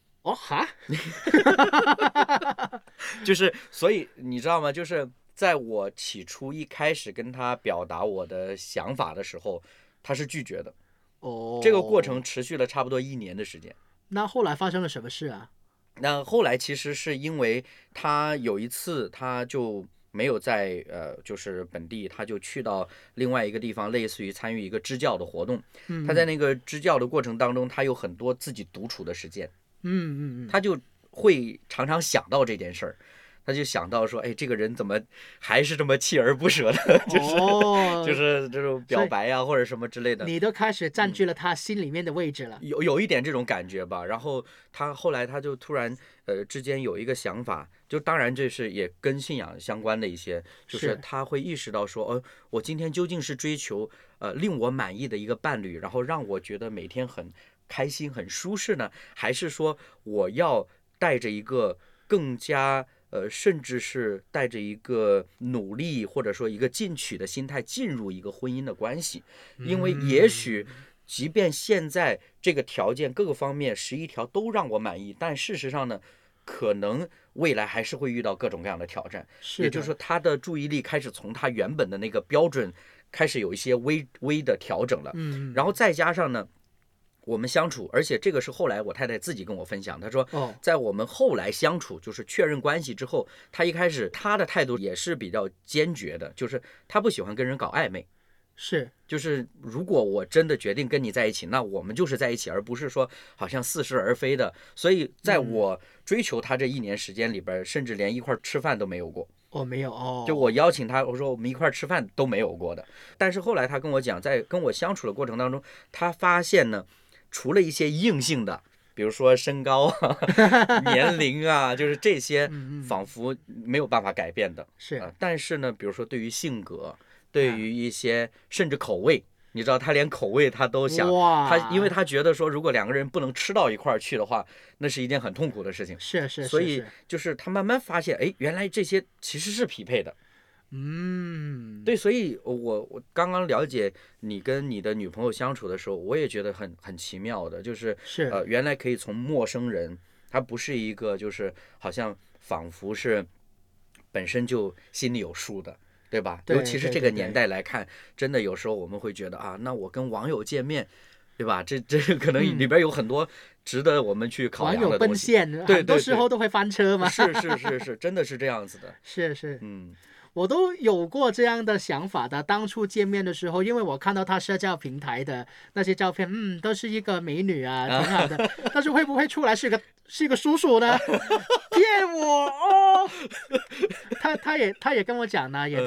就是所以你知道吗？就是在我起初一开始跟他表达我的想法的时候，他是拒绝的。这个过程持续了差不多1年的时间。 那后来发生了什么事啊？ 那后来其实是因为他有一次他就没有在就是本地，他就去到另外一个地方，类似于参与一个支教的活动。他在那个支教的过程当中，他有很多自己独处的时间。他就会常常想到这件事儿。他就想到说，哎，这个人怎么还是这么锲而不舍的，就是这种表白呀，或者什么之类的。 你都开始占据了他心里面的位置了。 有一点这种感觉吧。然后他后来他就突然之间有一个想法，就当然这是也跟信仰相关的一些，就是他会意识到说，我今天究竟是追求令我满意的一个伴侣，然后让我觉得每天很开心很舒适呢，还是说我要带着一个更加甚至是带着一个努力或者说一个进取的心态进入一个婚姻的关系。因为也许即便现在这个条件各个方面11条都让我满意，但事实上呢，可能未来还是会遇到各种各样的挑战。也就是说他的注意力开始从他原本的那个标准开始有一些微的调整了。然后再加上呢，我们相处，而且这个是后来我太太自己跟我分享，她说在我们后来相处就是确认关系之后，她一开始她的态度也是比较坚决的，就是她不喜欢跟人搞暧昧。就是如果我真的决定跟你在一起，那我们就是在一起，而不是说好像似是而非的。所以在我追求她这1年时间里边，甚至连一块吃饭都没有过。 没有就我邀请他，我说我们一块吃饭都没有过的。但是后来他跟我讲，在跟我相处的过程当中，他发现呢，除了一些硬性的，比如说身高啊、年龄啊，就是这些仿佛没有办法改变的。但是呢，比如说对于性格，对于一些甚至口味，你知道他连口味他都想，因为他觉得说，如果2个人不能吃到一块去的话，那是一件很痛苦的事情。所以就是他慢慢发现，哎，原来这些其实是匹配的。对，所以我刚刚了解你跟你的女朋友相处的时候，我也觉得很奇妙的，就是原来可以从陌生人，他不是一个就是好像仿佛是本身就心里有数的。对吧？尤其是这个年代来看，真的有时候我们会觉得啊，那我跟网友见面，对吧？这可能里边有很多值得我们去考量的东西。 网友奔现，很多时候都会翻车嘛。 是，真的是这样子的。 是，我都有过这样的想法的。当初见面的时候，因为我看到他社交平台的那些照片，都是一个美女啊，挺好的。但是会不会出来是一个叔叔呢？骗我哦！他也跟我讲呢，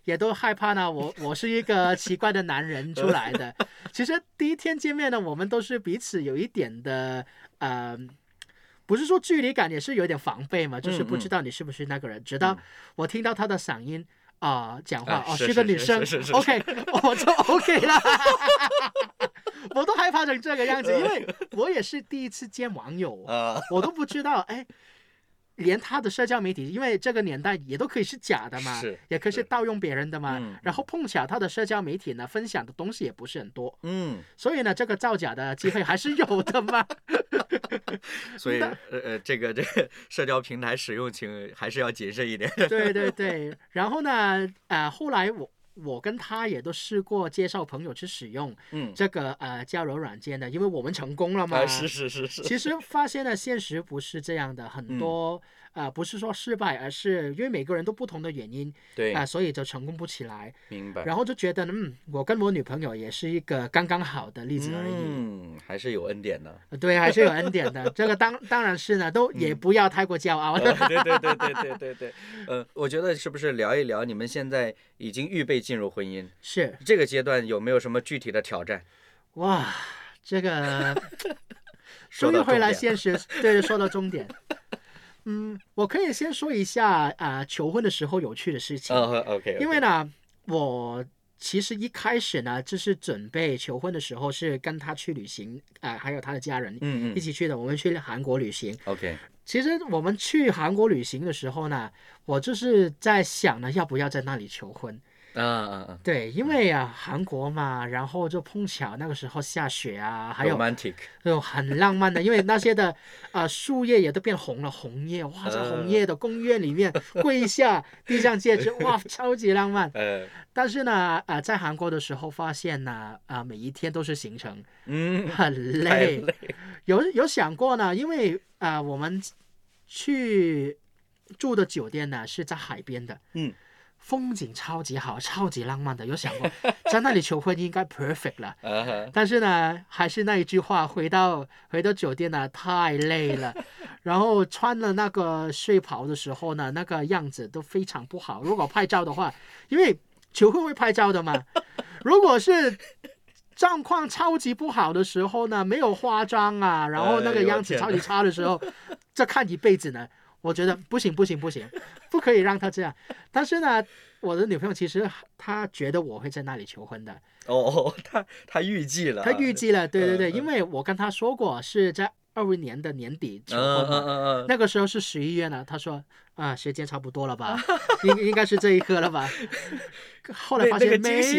也都害怕呢，我是一个奇怪的男人出来的。其实第一天见面呢，我们都是彼此有一点的不是说距离感，也是有点防备嘛，就是不知道你是不是那个人。直到我听到他的嗓音讲话是个女生，OK， 我就 OK 了。我都害怕成这个样子，因为我也是第一次见网友，我都不知道，连他的社交媒体，因为这个年代也都可以是假的嘛，也可以是盗用别人的嘛。然后碰巧他的社交媒体呢，分享的东西也不是很多，所以呢，这个造假的机会还是有的嘛。 所以这个社交平台使用，请还是要谨慎一点。 对对对，然后呢，后来我跟他也都试过介绍朋友去使用这个交友软件的，因为我们成功了嘛。 是。 其实发现了现实不是这样的，很多不是说失败，而是因为每个人都不同的原因， 对所以就成功不起来。 明白。 然后就觉得我跟我女朋友也是一个刚刚好的例子而已。 还是有恩典的。 对，还是有恩典的。这个当然是呢，都也不要太过骄傲。 对。我觉得是不是聊一聊你们现在已经预备进入婚姻？ 是这个阶段有没有什么具体的挑战？ 哇，这个终于回来现实，对，说到重点。我可以先说一下求婚的时候有趣的事情。 OK。 因为呢，我其实一开始呢，就是准备求婚的时候是跟他去旅行，还有他的家人一起去的。我们去韩国旅行。 OK。 其实我们去韩国旅行的时候呢，我就是在想呢，要不要在那里求婚。对，因为韩国嘛，然后就碰巧那个时候下雪还有 romantic， 很浪漫的，因为那些的树叶也都变红了，红叶哇，在红叶的公园里面跪下递上戒指，哇，超级浪漫。但是呢在韩国的时候发现呢每一天都是行程，很累。有想过呢，因为我们去住的酒店呢是在海边的，风景超级好，超级浪漫的。有想过在那里求婚应该 perfect 了。但是呢，还是那一句话，回到酒店呢，太累了。然后穿了那个睡袍的时候呢，那个样子都非常不好。如果拍照的话，因为求婚会拍照的嘛，如果是状况超级不好的时候呢，没有化妆然后那个样子超级差的时候，这看一辈子呢。我觉得不行，不可以让他这样。但是呢，我的女朋友其实她觉得我会在那里求婚的。 她预计了。 对，因为我跟她说过是在25年的年底求婚嘛。那个时候是11月呢，她说时间差不多了吧，应该是这一刻了吧。后来发现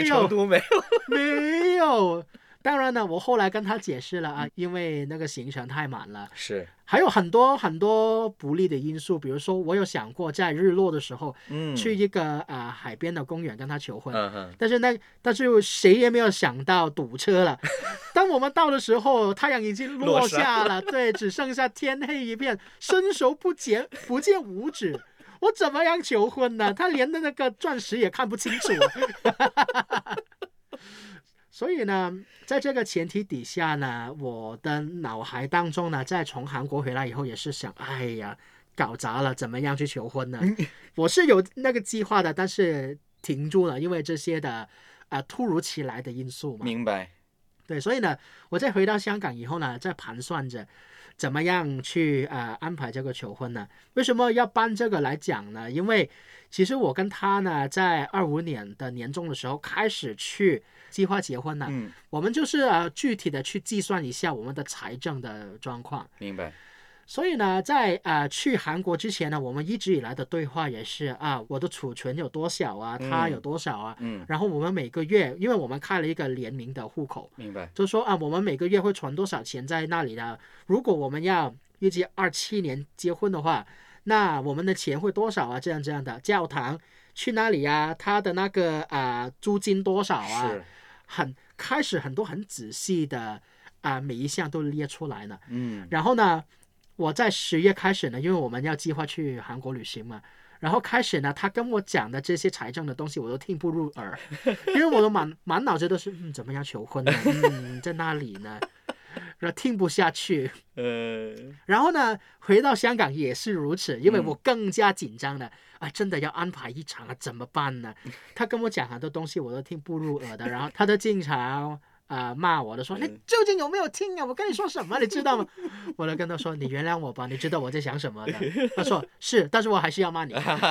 没有。当然呢，我后来跟他解释了因为那个行程太满了，是还有很多很多不利的因素，比如说我有想过在日落的时候去一个海边的公园跟他求婚，但是谁也没有想到堵车了。当我们到的时候，太阳已经落下了，对，只剩下天黑一片，伸手不见五指。我怎么样求婚呢？他连那个钻石也看不清楚。所以呢，在这个前提底下呢，我的脑海当中呢，在从韩国回来以后也是想，哎呀，搞砸了，怎么样去求婚呢？我是有那个计划的，但是停住了，因为这些的突如其来的因素嘛。 明白。 对，所以呢，我在回到香港以后呢，在盘算着怎么样去安排这个求婚呢？为什么要搬这个来讲呢？因为其实我跟他呢，在25年的年中的时候开始去计划结婚了。我们就是具体的去计算一下我们的财政的状况。 明白。 所以呢，在去韩国之前呢，我们一直以来的对话也是我的储存有多少他有多少然后我们每个月，因为我们开了一个联名的户口， 明白， 就是说我们每个月会存多少钱在那里的。如果我们要预计27年结婚的话，那我们的钱会多少这样的。教堂去哪里他的那个租金多少开始很多很仔细的每一项都列出来了。然后呢，我在10月开始呢，因为我们要计划去韩国旅行嘛，然后开始呢，他跟我讲的这些财政的东西我都听不入耳，因为我的满脑子都是怎么样求婚呢？在那里呢？ 然后听不下去。 呃， 然后呢，回到香港也是如此，因为我更加紧张了。真的要安排一场怎么办呢？他跟我讲很多东西，我都听不入耳的。然后他就经常骂我的说：“你究竟有没有听啊？我跟你说什么，你知道吗？”我就跟他说：“你原谅我吧，你知道我在想什么的。”他说：“是，但是我还是要骂你。”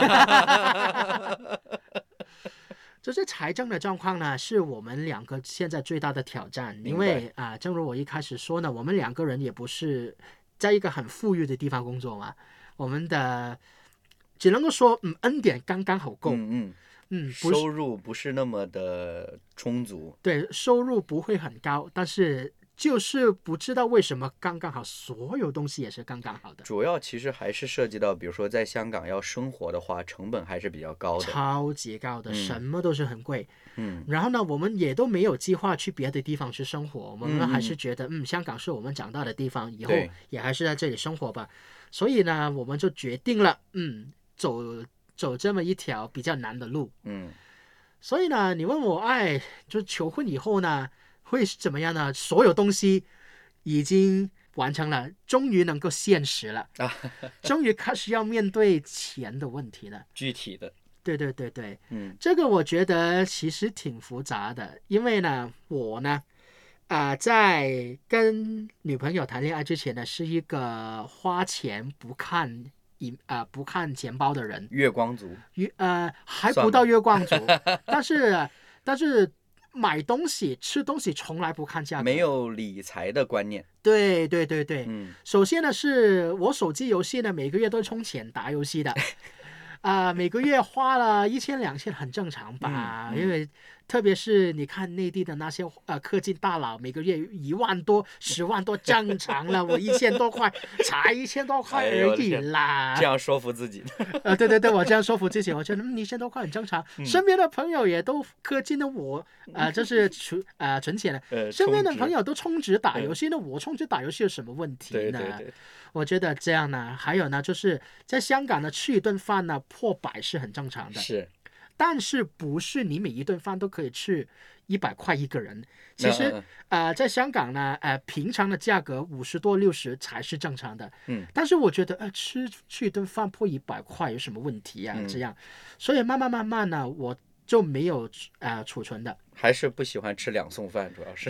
这些财政的状况呢，是我们两个现在最大的挑战，因为正如我一开始说呢，我们两个人也不是在一个很富裕的地方工作嘛，我们的只能够说，恩典刚刚好够， 收入不是那么的充足， 对，收入不会很高，但是就是不知道为什么刚刚好，所有东西也是刚刚好的。 主要其实还是涉及到，比如说在香港要生活的话，成本还是比较高的， 超级高的，什么都是很贵。 嗯， 然后呢，我们也都没有计划去别的地方去生活，我们还是觉得，香港是我们长大的地方，以后也还是在这里生活吧。所以呢，我们就决定了，走这么一条比较难的路。所以呢，你问我，就求婚以后呢，会是怎么样呢？所有东西已经完成了，终于能够现实了，终于开始要面对钱的问题了。 具体的， 对，这个我觉得其实挺复杂的，因为呢，我呢，在跟女朋友谈恋爱之前呢，是一个花钱不看钱包的人， 月光族， 还不到月光族，但是买东西、吃东西从来不看价格， 没有理财的观念。 对，首先呢，是我手机游戏呢，每个月都充钱打游戏的。每个月花了1000、2000很正常吧，因为特别是你看内地的那些科技大佬，每个月1万多、10万多正常了，我1000多块，才1000多块而已啦。 这样说服自己。 对，我这样说服自己，我觉得1000多块很正常。身边的朋友也都氪金的我，这是存钱了。身边的朋友都充值打游戏，那我充值打游戏有什么问题呢？ 对。 我觉得这样呢，还有呢，就是在香港呢，吃一顿饭呢破百是很正常的， 是， 但是不是你每一顿饭都可以吃100块一个人？其实在香港呢，平常的价格50多60才是正常的。但是我觉得吃一顿饭破100块有什么问题啊？这样，所以慢慢呢，我就没有储存的。 还是不喜欢吃2送饭，主要是。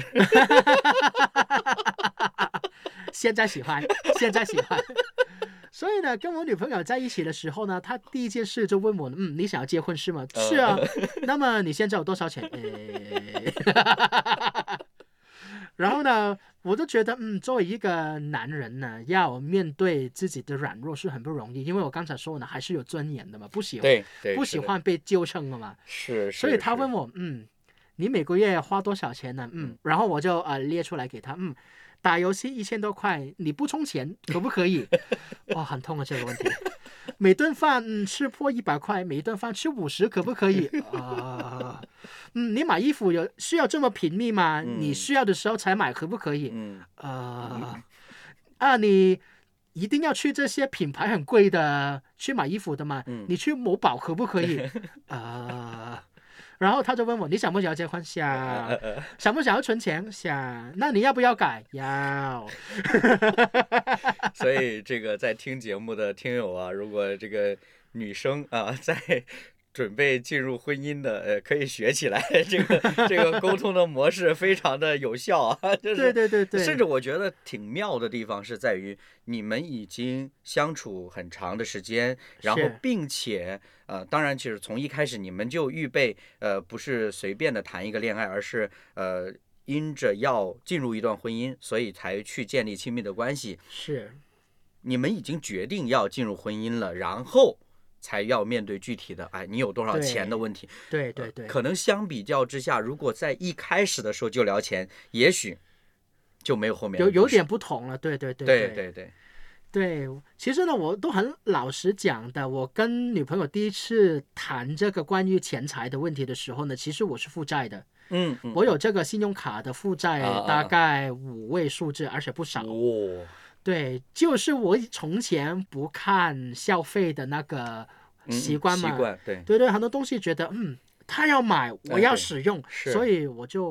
现在喜欢。所以呢，跟我女朋友在一起的时候呢，她第一件事就问我，你想要结婚是吗？是啊。那么你现在有多少钱？然后呢，我就觉得，作为一个男人呢，要面对自己的软弱是很不容易，因为我刚才说呢，还是有尊严的嘛，不喜欢被纠正了嘛。 是。 所以他问我，你每个月花多少钱呢？然后我就列出来给他，打游戏1000多块，你不充钱可不可以？哇，很痛啊这个问题。每顿饭吃破100块，每一顿饭吃50可不可以？你买衣服需要这么频密吗？你需要的时候才买可不可以？你一定要去这些品牌很贵的去买衣服的吗？你去某宝可不可以？然后他就问我，你想不想要结婚？想。想不想要存钱？想。那你要不要改？要。 所以这个在听节目的听友啊，如果这个女生在准备进入婚姻的，可以学起来，这个沟通的模式非常的有效啊，就是对， 甚至我觉得挺妙的地方是在于你们已经相处很长的时间，然后并且当然其实从一开始你们就预备不是随便的谈一个恋爱，而是因着要进入一段婚姻，所以才去建立亲密的关系。 是， 你们已经决定要进入婚姻了，然后才要面对具体的你有多少钱的问题。 对， 可能相比较之下，如果在一开始的时候就聊钱，也许就没有后面有点不同了。对，其实呢，我都很老实讲的，我跟女朋友第一次谈这个关于钱财的问题的时候呢，其实我是负债的。我有这个信用卡的负债，大概5位数字，而且不少。对，就是我从前不看消费的那个习惯嘛。 对， 很多东西觉得他要买，我要使用，所以我就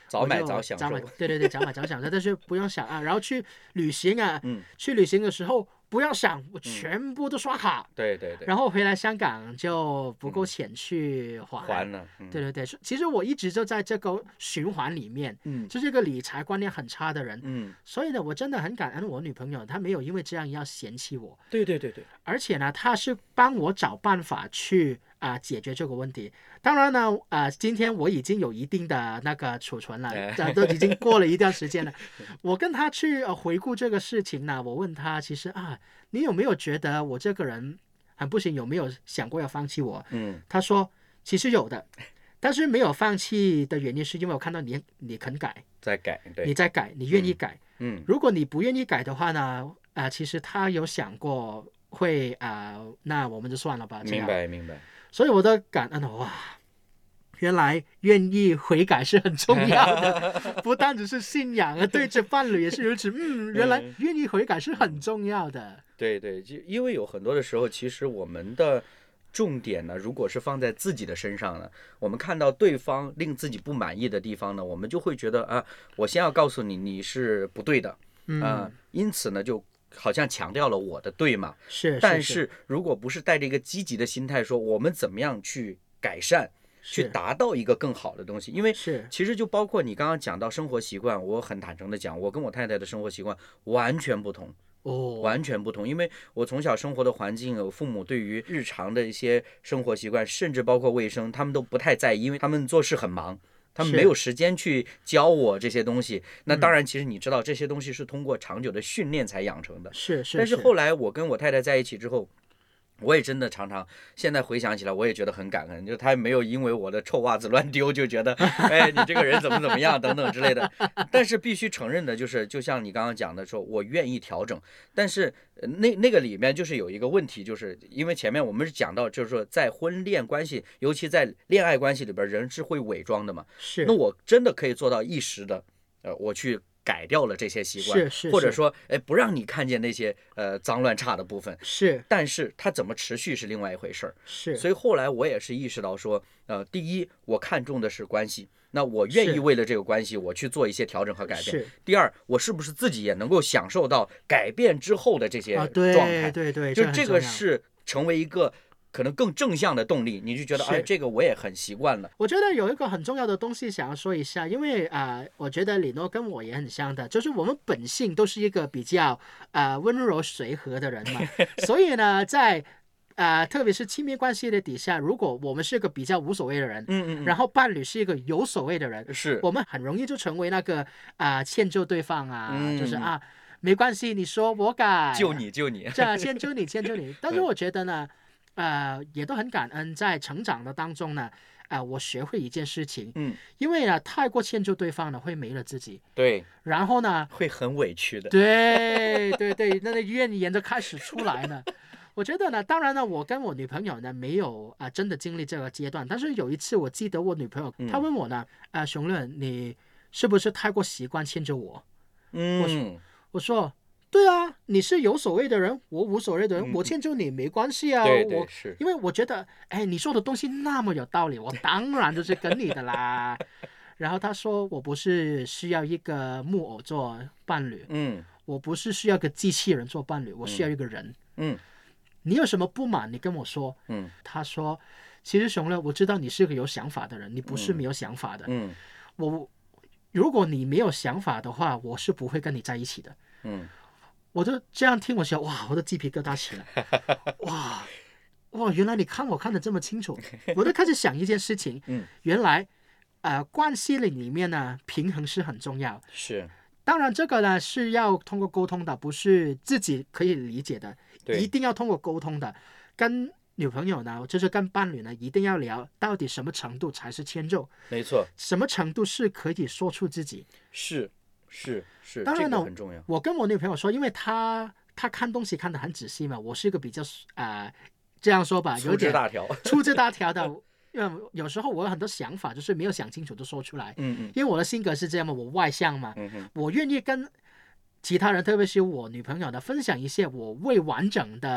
早买早享受， 对，早买早享受，但是不用想啊，然后去旅行啊，去旅行的时候不要想，我全部都刷卡， 对， 然后回来香港就不够钱去还了， 对，其实我一直就在这个循环里面，就是一个理财观念很差的人，所以呢，我真的很感恩我女朋友，她没有因为这样要嫌弃我， 对， 而且呢，她是帮我找办法去解决这个问题。当然呢，今天我已经有一定的那个储存了，都已经过了一段时间了。我跟他去回顾这个事情呢，我问他，其实你有没有觉得我这个人很不行？有没有想过要放弃我？他说其实有的，但是没有放弃的原因是因为我看到你肯改， 在改，对， 你在改，你愿意改。如果你不愿意改的话呢，其实他有想过会那我们就算了吧。 明白。 所以我的感恩哇，原来愿意悔改是很重要的，不单只是信仰对着伴侣也是如此。原来愿意悔改是很重要的。 对，就因为有很多的时候，其实我们的重点呢，如果是放在自己的身上呢，我们看到对方令自己不满意的地方呢，我们就会觉得我先要告诉你你是不对的，因此呢就好像强调了我的对嘛，但是如果不是带着一个积极的心态说我们怎么样去改善，去达到一个更好的东西，因为其实就包括你刚刚讲到生活习惯，我很坦诚的讲，我跟我太太的生活习惯完全不同。完全不同，因为我从小生活的环境，父母对于日常的一些生活习惯，甚至包括卫生，他们都不太在意，因为他们做事很忙，他们没有时间去教我这些东西。那当然，其实你知道这些东西是通过长久的训练才养成的。但是后来我跟我太太在一起之后，我也真的常常现在回想起来，我也觉得很感恩，就他没有因为我的臭袜子乱丢就觉得你这个人怎么样等等之类的。但是必须承认的就是，就像你刚刚讲的说，我愿意调整，但是那个里面就是有一个问题，就是因为前面我们是讲到，就是说在婚恋关系，尤其在恋爱关系里边，人是会伪装的嘛。那我真的可以做到一时的我去改掉了这些习惯，或者说不让你看见那些脏乱差的部分，但是它怎么持续是另外一回事儿。所以后来我也是意识到说，第一，我看重的是关系，那我愿意为了这个关系我去做一些调整和改变。第二，我是不是自己也能够享受到改变之后的这些状态？ 对， 就这个是成为一个可能更正向的动力，你就觉得这个我也很习惯了。 我觉得有一个很重要的东西想要说一下，因为我觉得李诺跟我也很像的，就是我们本性都是一个比较温柔随和的人嘛，所以呢，在特别是亲密关系的底下，如果我们是个比较无所谓的人，然后伴侣是一个有所谓的人，我们很容易就成为那个迁就对方就是没关系，你说我改， 救你， 迁就你。但是我觉得呢。也都很感恩，在成长的当中呢，我学会一件事情，因为呢，太过迁就对方呢，会没了自己， 对， 然后呢， 会很委屈的， 对，那个怨言就开始出来了。我觉得呢，当然呢，我跟我女朋友呢没有真的经历这个阶段，但是有一次我记得我女朋友她问我呢，熊乐，你是不是太过习惯迁就我？我说。对啊，你是有所谓的人，我无所谓的人，我迁就你没关系啊。因为我觉得，你说的东西那么有道理，我当然就是跟你的啦。然后他说，我不是需要一个木偶做伴侣，我不是需要个机器人做伴侣，我需要一个人。你有什么不满，你跟我说。他说，其实熊乐，我知道你是个有想法的人，你不是没有想法的。如果你没有想法的话，我是不会跟你在一起的。我就这样听，我想哇，我的鸡皮疙瘩起来，哇，原来你看我看得这么清楚，我就开始想一件事情，原来关系里面呢，平衡是很重要，当然这个呢是要通过沟通的，不是自己可以理解的，一定要通过沟通的，跟女朋友呢，就是跟伴侣呢，一定要聊到底什么程度才是迁就， 没错， 什么程度是可以说出自己， 是， 当然呢， 这个很重要。 我跟我女朋友说，因为她看东西看得很仔细嘛，我是一个比较这样说吧，有点粗枝大条的。因为有时候我有很多想法，就是没有想清楚就说出来。因为我的性格是这样嘛，我外向嘛，我愿意跟其他人，特别是我女朋友呢，分享一些我未完整的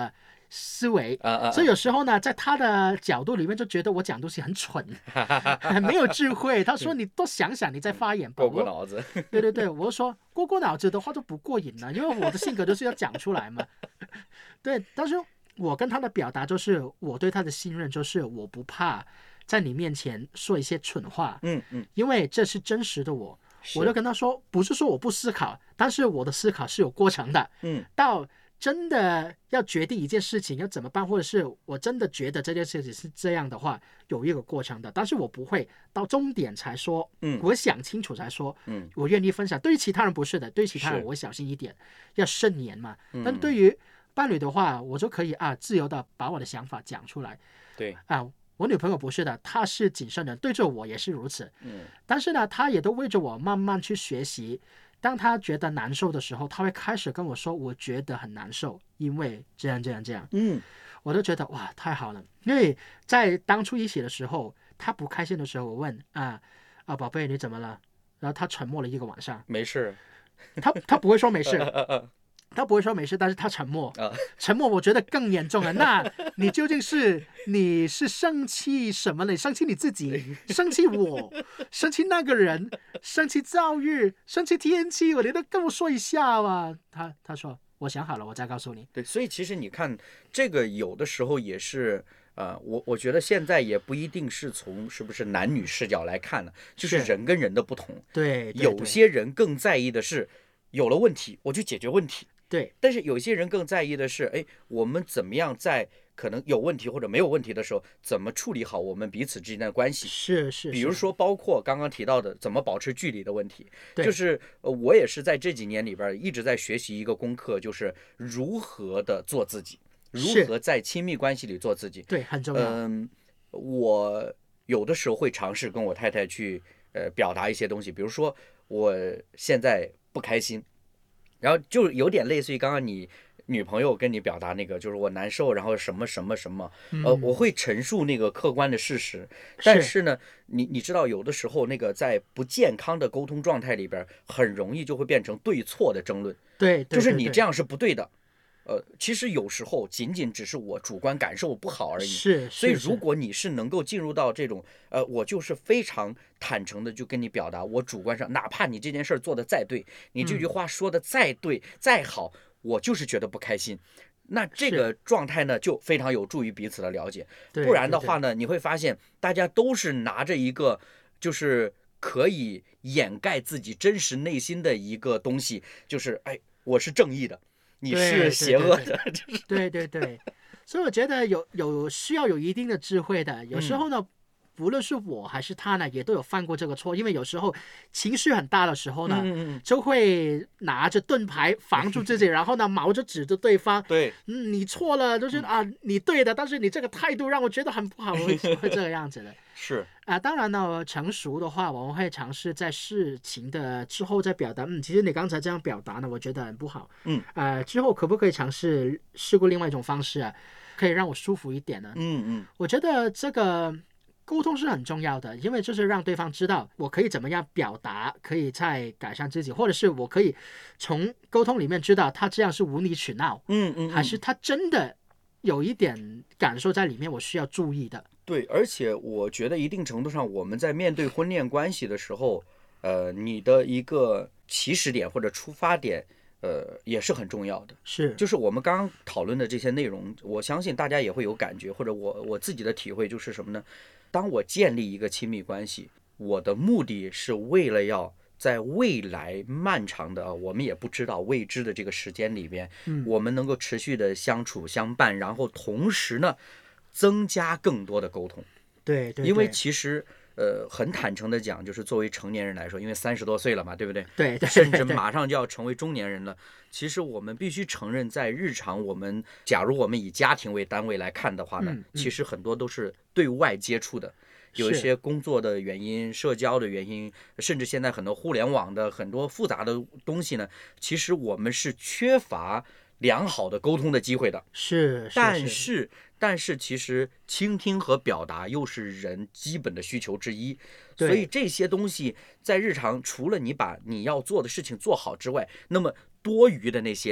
思维，所以有时候呢，在他的角度里面就觉得我讲东西很蠢，很没有智慧。他说你多想想，你再发言吧。 过脑子。 对对对，我就说过脑子的话就不过瘾了，因为我的性格就是要讲出来嘛。对，但是我跟他的表达就是我对他的信任，就是我不怕在你面前说一些蠢话，因为这是真实的我。我就跟他说，不是说我不思考，但是我的思考是有过程的。到真的要决定一件事情要怎么办，或者是我真的觉得这件事情是这样的话，有一个过程的。但是我不会到终点才说，我想清楚才说，我愿意分享。对于其他人不是的，对于其他人我会小心一点，要慎言嘛。但是对于伴侣的话，我就可以自由的把我的想法讲出来。 对我女朋友不是的，她是谨慎人，对着我也是如此。但是呢，她也都为着我慢慢去学习。当她觉得难受的时候，她会开始跟我说，我觉得很难受，因为这样。我都觉得哇，太好了。因为在当初一起的时候，她不开心的时候，我问宝贝你怎么了？然后她沉默了一个晚上。 没事。 她不会说没事。他不会说没事，但是他沉默。沉默我觉得更严重了。那你究竟是生气什么呢？你生气你自己，生气我，生气那个人，生气遭遇，生气天气，你都跟我说一下吧。他说我想好了，我再告诉你。 对，所以其实你看这个有的时候也是我觉得现在也不一定是从是不是男女视角来看的，就是人跟人的不同。 对， 有些人更在意的是有了问题我去解决问题。 对， 但是有些人更在意的是，我们怎么样在可能有问题或者没有问题的时候，怎么处理好我们彼此之间的关系？ 是。 比如说，包括刚刚提到的怎么保持距离的问题，就是我也是在这几年里边一直在学习一个功课，就是如何的做自己，如何在亲密关系里做自己。 对，很重要。 我有的时候会尝试跟我太太去表达一些东西，比如说我现在不开心。然后就有点类似于刚刚你女朋友跟你表达那个，就是我难受，然后什么什么什么，我会陈述那个客观的事实。但是呢，你知道，有的时候那个在不健康的沟通状态里边，很容易就会变成对错的争论。 对， 就是你这样是不对的。其实有时候仅仅只是我主观感受不好而已。所以如果你是能够进入到这种我就是非常坦诚的就跟你表达我主观上，哪怕你这件事做的再对，你这句话说的再对再好，我就是觉得不开心。那这个状态呢，就非常有助于彼此的了解。不然的话呢，你会发现大家都是拿着一个就是可以掩盖自己真实内心的一个东西，就是我是正义的，你是邪恶的。 对，所以我觉得有需要有一定的智慧的。有时候呢，不论是我还是他呢，也都有犯过这个错。因为有时候情绪很大的时候呢，就会拿着盾牌防住自己，然后呢，毛着指着对方。 对， 你错了，就是你对的，但是你这个态度让我觉得很不好，会这个样子的。 是当然呢，成熟的话，我们会尝试在事情的之后再表达。其实你刚才这样表达呢，我觉得很不好。之后可不可以尝试过另外一种方式可以让我舒服一点呢？我觉得这个沟通是很重要的，因为就是让对方知道我可以怎么样表达，可以再改善自己，或者是我可以从沟通里面知道他这样是无理取闹，还是他真的有一点感受在里面，我需要注意的。 对，而且我觉得一定程度上，我们在面对婚恋关系的时候，你的一个起始点或者出发点，也是很重要的。就是我们刚刚讨论的这些内容，我相信大家也会有感觉，或者我自己的体会就是什么呢？当我建立一个亲密关系，我的目的是为了要在未来漫长的我们也不知道未知的这个时间里边，我们能够持续的相处相伴，然后同时呢，增加更多的沟通。 对， 因为其实很坦诚的讲，就是作为成年人来说，因为30多岁了嘛，对不对？ 对， 甚至马上就要成为中年人了。其实我们必须承认，在日常假如我们以家庭为单位来看的话呢，其实很多都是对外接触的。有一些工作的原因、社交的原因，甚至现在很多互联网的很多复杂的东西呢，其实我们是缺乏良好的沟通的机会的。但是其实倾听和表达又是人基本的需求之一。所以这些东西在日常除了你把你要做的事情做好之外，那么多余的那些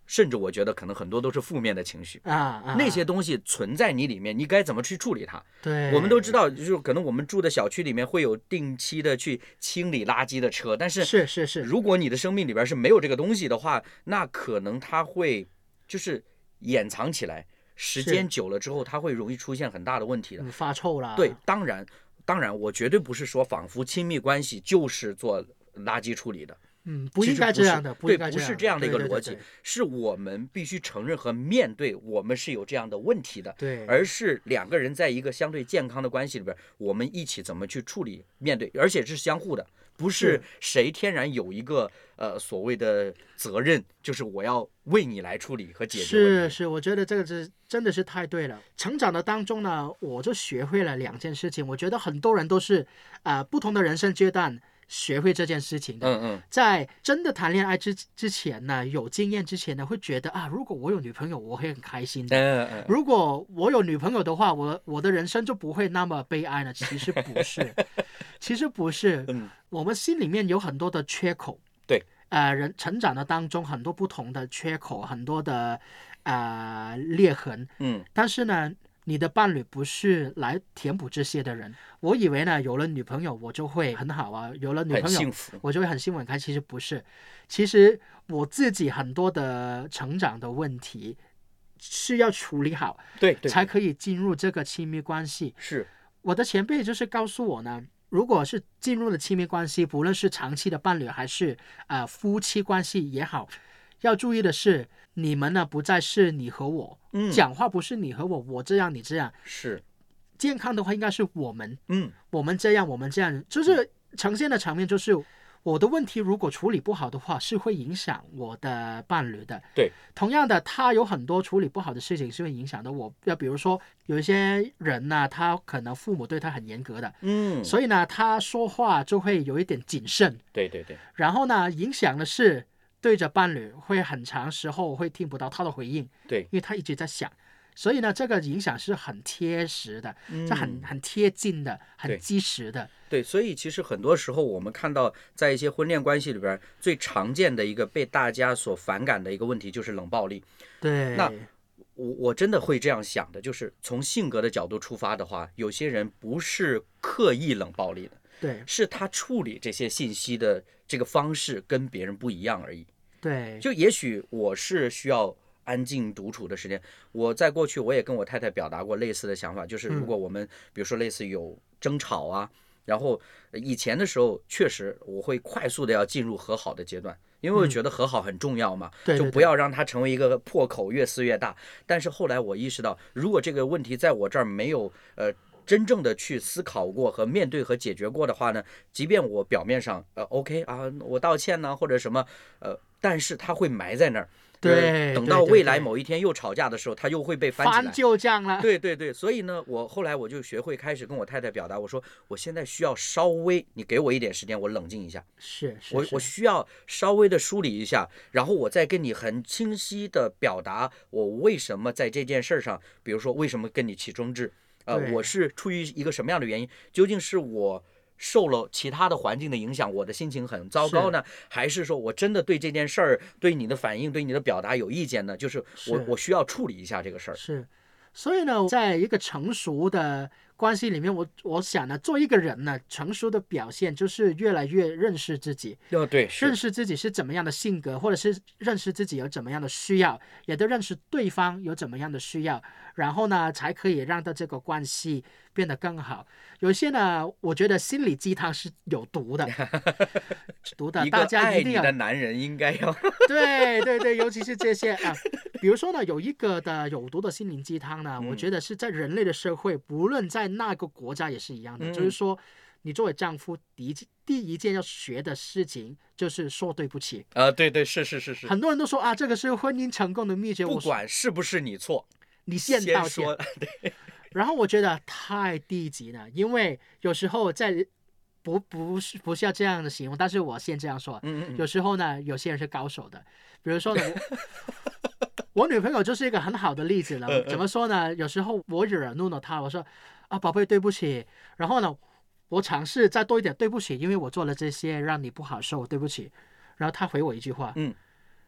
甚至我觉得可能很多都是负面的情绪那些东西存在你里面，你该怎么去处理它？ 对， 我们都知道，就是可能我们住的小区里面会有定期的去清理垃圾的车，但是如果你的生命里边是没有这个东西的话，那可能它会就是掩藏起来，时间久了之后，它会容易出现很大的问题的， 发臭啦。 对，当然，我绝对不是说仿佛亲密关系就是做垃圾处理的。 不应该这样的， 对，不是这样的一个逻辑，是我们必须承认和面对我们是有这样的问题的， 对， 而是两个人在一个相对健康的关系里边，我们一起怎么去处理面对，而且是相互的，不是谁天然有一个所谓的责任，就是我要为你来处理和解决问题。 是，我觉得这个真的是太对了。成长的当中呢，我就学会了2件事情，我觉得很多人都是不同的人生阶段学会这件事情的。在真的谈恋爱之前呢，有经验之前呢，会觉得如果我有女朋友，我会很开心的。如果我有女朋友的话，我的人生就不会那么悲哀了。其实不是，其实不是。我们心里面有很多的缺口。 对。 人成长的当中，很多不同的缺口，很多的裂痕。但是呢，你的伴侣不是来填补这些的人。我以为呢，有了女朋友我就会很好啊，有了女朋友我就会很幸福很开心。其实不是，其实我自己很多的成长的问题是要处理好， 对， 才可以进入这个亲密关系。 是我的前辈就是告诉我呢，如果是进入了亲密关系，不论是长期的伴侣还是夫妻关系也好，要注意的是，你们呢不再是你和我，讲话不是你和我这样你这样， 是健康的话应该是我们，我们这样，就是呈现的场面就是我的问题如果处理不好的话，是会影响我的伴侣的。 对， 同样的，他有很多处理不好的事情是会影响的我。要比如说，有一些人呢，他可能父母对他很严格的，所以呢，他说话就会有一点谨慎。 对。 然后呢，影响的是对着伴侣会很长时候会听不到他的回应， 对， 因为他一直在想。所以呢，这个影响是很贴实的，是很贴近的，很及时的。 对，所以其实很多时候我们看到，在一些婚恋关系里边，最常见的一个被大家所反感的一个问题就是冷暴力。 对， 那我真的会这样想的，就是从性格的角度出发的话，有些人不是刻意冷暴力的， 对， 是他处理这些信息的这个方式跟别人不一样而已。 对， 就也许我是需要安静独处的时间。我在过去我也跟我太太表达过类似的想法，就是如果我们比如说类似有争吵啊，然后以前的时候确实我会快速的要进入和好的阶段，因为我觉得和好很重要嘛，就不要让它成为一个破口越撕越大。但是后来我意识到，如果这个问题在我这儿没有真正的去思考过和面对和解决过的话呢，即便我表面上OK 我道歉呢或者什么但是它会埋在那儿。 对， 等到未来某一天又吵架的时候，它又会被翻起来， 翻旧账了。 对，所以呢，我后来我就学会开始跟我太太表达，我说我现在需要稍微，你给我一点时间，我冷静一下，我需要稍微的梳理一下，然后我再跟你很清晰的表达我为什么在这件事上，比如说为什么跟你起争执，我是出于一个什么样的原因，究竟是我受了其他的环境的影响，我的心情很糟糕呢，还是说我真的对这件事儿、对你的反应、对你的表达有意见呢？就是我需要处理一下这个事儿。 是，所以呢，在一个成熟的关系里面，我想呢，做一个人呢，成熟的表现就是越来越认识自己。 对， 认识自己是怎么样的性格，或者是认识自己有怎么样的需要，也都认识对方有怎么样的需要，然后呢，才可以让到这个关系变得更好。有些呢，我觉得心理鸡汤是有毒的，大家一定要。 一个爱你的男人应该要对，尤其是这些比如说呢，有一个的有毒的心灵鸡汤呢，我觉得是在人类的社会，不论在那个国家也是一样的，就是说，你作为丈夫，第一件要学的事情就是说对不起。 对，是。 很多人都说这个是婚姻成功的秘诀。 不管是不是你错， 你先道歉。 对。 然后我觉得太低级了，因为有时候在不是要这样的形容，但是我先这样说。有时候呢，有些人是高手的，比如说呢，我女朋友就是一个很好的例子了。怎么说呢？有时候我惹怒了她，我说宝贝对不起，然后呢，我尝试再多一点对不起，因为我做了这些让你不好受，对不起。然后她回我一句话，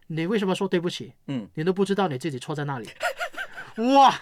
你为什么说对不起？ 嗯， 你都不知道你自己错在哪里。哇！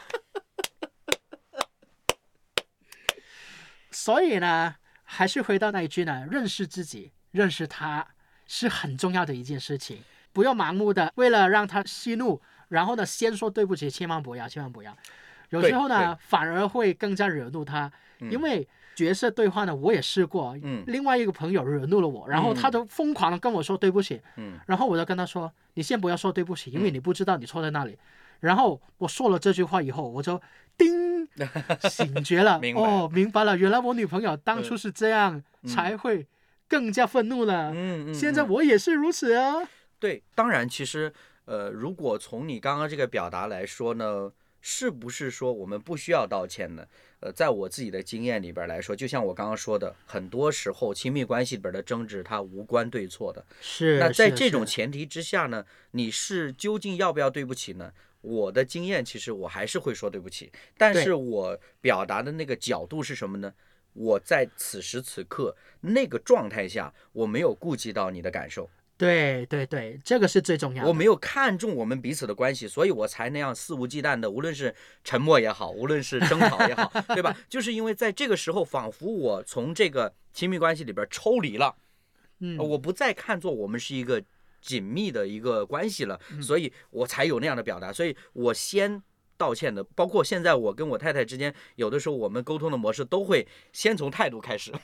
所以呢，还是回到那一句呢，认识自己，认识他是很重要的一件事情。不要盲目的为了让他息怒，然后呢先说对不起，千万不要，千万不要。有时候呢，反而会更加惹怒他，因为角色兑换呢，我也试过。另外一个朋友惹怒了我，然后他都疯狂的跟我说对不起。然后我就跟他说，你先不要说对不起，因为你不知道你错在哪里。然后我说了这句话以后，我就叮醒觉了。哦，明白了，原来我女朋友当初是这样，才会更加愤怒了。现在我也是如此啊。 对，当然，其实如果从你刚刚这个表达来说呢，是不是说我们不需要道歉呢？在我自己的经验里边来说，就像我刚刚说的，很多时候亲密关系里边的争执它无关对错的。 是。 那在这种前提之下呢，你是究竟要不要对不起呢？我的经验其实我还是会说对不起，但是我表达的那个角度是什么呢？我在此时此刻那个状态下，我没有顾及到你的感受。 对对对，这个是最重要的。 我没有看重我们彼此的关系，所以我才那样肆无忌惮的，无论是沉默也好，无论是争吵也好，对吧？就是因为在这个时候，仿佛我从这个亲密关系里边抽离了，我不再看作我们是一个紧密的一个关系了，所以我才有那样的表达。所以我先道歉的，包括现在我跟我太太之间，有的时候我们沟通的模式都会先从态度开始，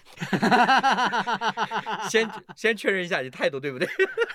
先确认一下你态度对不对？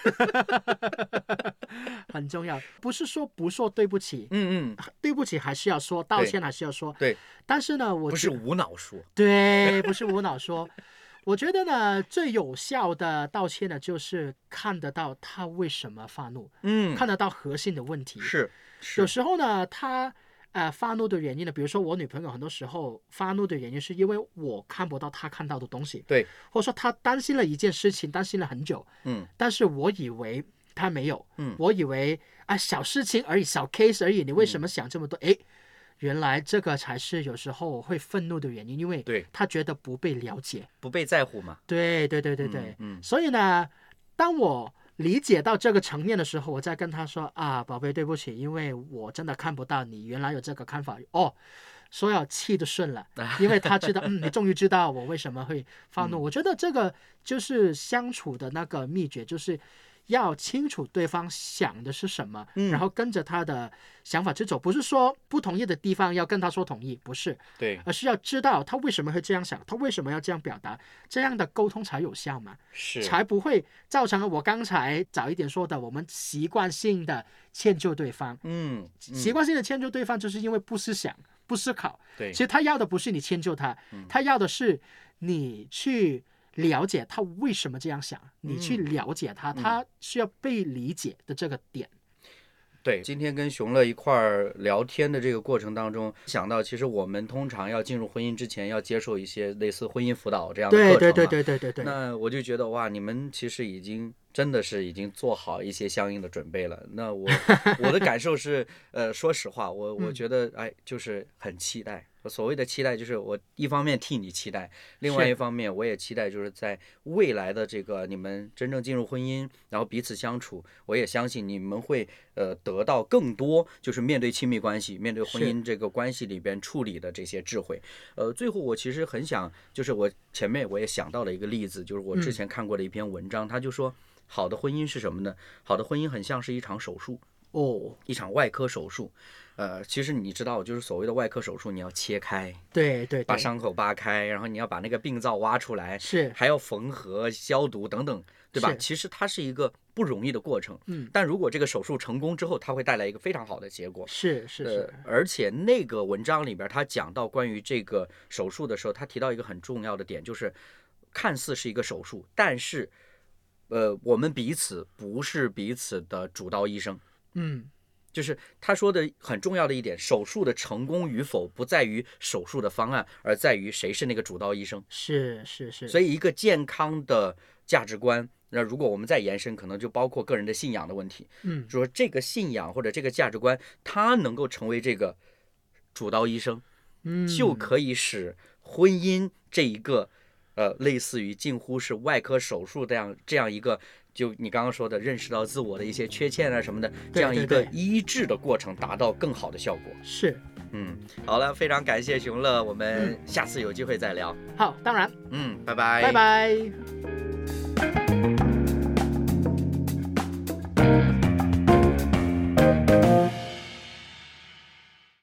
很重要，不是说不说对不起，对不起还是要说，道歉还是要说， 对。 但是呢，我不是无脑说， 对，不是无脑说。我觉得呢，最有效的道歉呢，就是看得到他为什么发怒，看得到核心的问题。 是。 有时候呢，他发怒的原因呢，比如说我女朋友很多时候发怒的原因是因为我看不到她看到的东西， 对， 或者说她担心了一件事情，担心了很久，但是我以为她没有，我以为小事情而已，小 case 而已，你为什么想这么多？原来这个才是有时候会愤怒的原因，因为他觉得不被了解， 不被在乎嘛。 对，所以呢，当我理解到这个层面的时候，我再跟他说宝贝，对不起，因为我真的看不到你原来有这个看法。说要气就顺了，因为他知道，你终于知道我为什么会发怒。我觉得这个就是相处的那个秘诀，就是要清楚对方想的是什么，然后跟着他的想法去走，不是说不同意的地方要跟他说同意，不是， 对， 而是要知道他为什么会这样想，他为什么要这样表达，这样的沟通才有效嘛， 是， 才不会造成我刚才早一点说的，我们习惯性的迁就对方。习惯性的迁就对方，就是因为不思想、不思考。 对， 其实他要的不是你迁就他，他要的是你去了解他为什么这样想，你去了解他，他需要被理解的这个点。 对，今天跟熊乐一块儿聊天的这个过程当中，想到其实我们通常要进入婚姻之前，要接受一些类似婚姻辅导这样的课程嘛。 对。 那我就觉得哇，你们其实真的是已经做好一些相应的准备了。那我的感受是，说实话，我觉得就是很期待。所谓的期待，就是我一方面替你期待，另外一方面我也期待，就是在未来的这个你们真正进入婚姻，然后彼此相处，我也相信你们会得到更多，就是面对亲密关系、面对婚姻这个关系里边处理的这些智慧。最后我其实很想，就是我前面我也想到了一个例子，就是我之前看过的一篇文章，他就说好的婚姻是什么呢？好的婚姻很像是一场手术，一场外科手术。其实你知道，就是所谓的外科手术，你要切开， 对， 把伤口扒开，然后你要把那个病灶挖出来， 是， 还要缝合、消毒等等，对吧？其实它是一个不容易的过程，但如果这个手术成功之后，它会带来一个非常好的结果， 是， 而且那个文章里边他讲到关于这个手术的时候，他提到一个很重要的点，就是看似是一个手术，但是我们彼此不是彼此的主刀医生，就是他说的很重要的一点，手术的成功与否不在于手术的方案，而在于谁是那个主刀医生。 是。 所以一个健康的价值观，那如果我们再延伸，可能就包括个人的信仰的问题。说这个信仰或者这个价值观，它能够成为这个主刀医生，就可以使婚姻这一个类似于近乎是外科手术这样一个就你刚刚说的认识到自我的一些缺陷啊什么的，这样一个对医治的过程，达到更好的效果。 是。 好了，非常感谢熊乐，我们下次有机会再聊。 好，当然， 拜拜， 拜拜。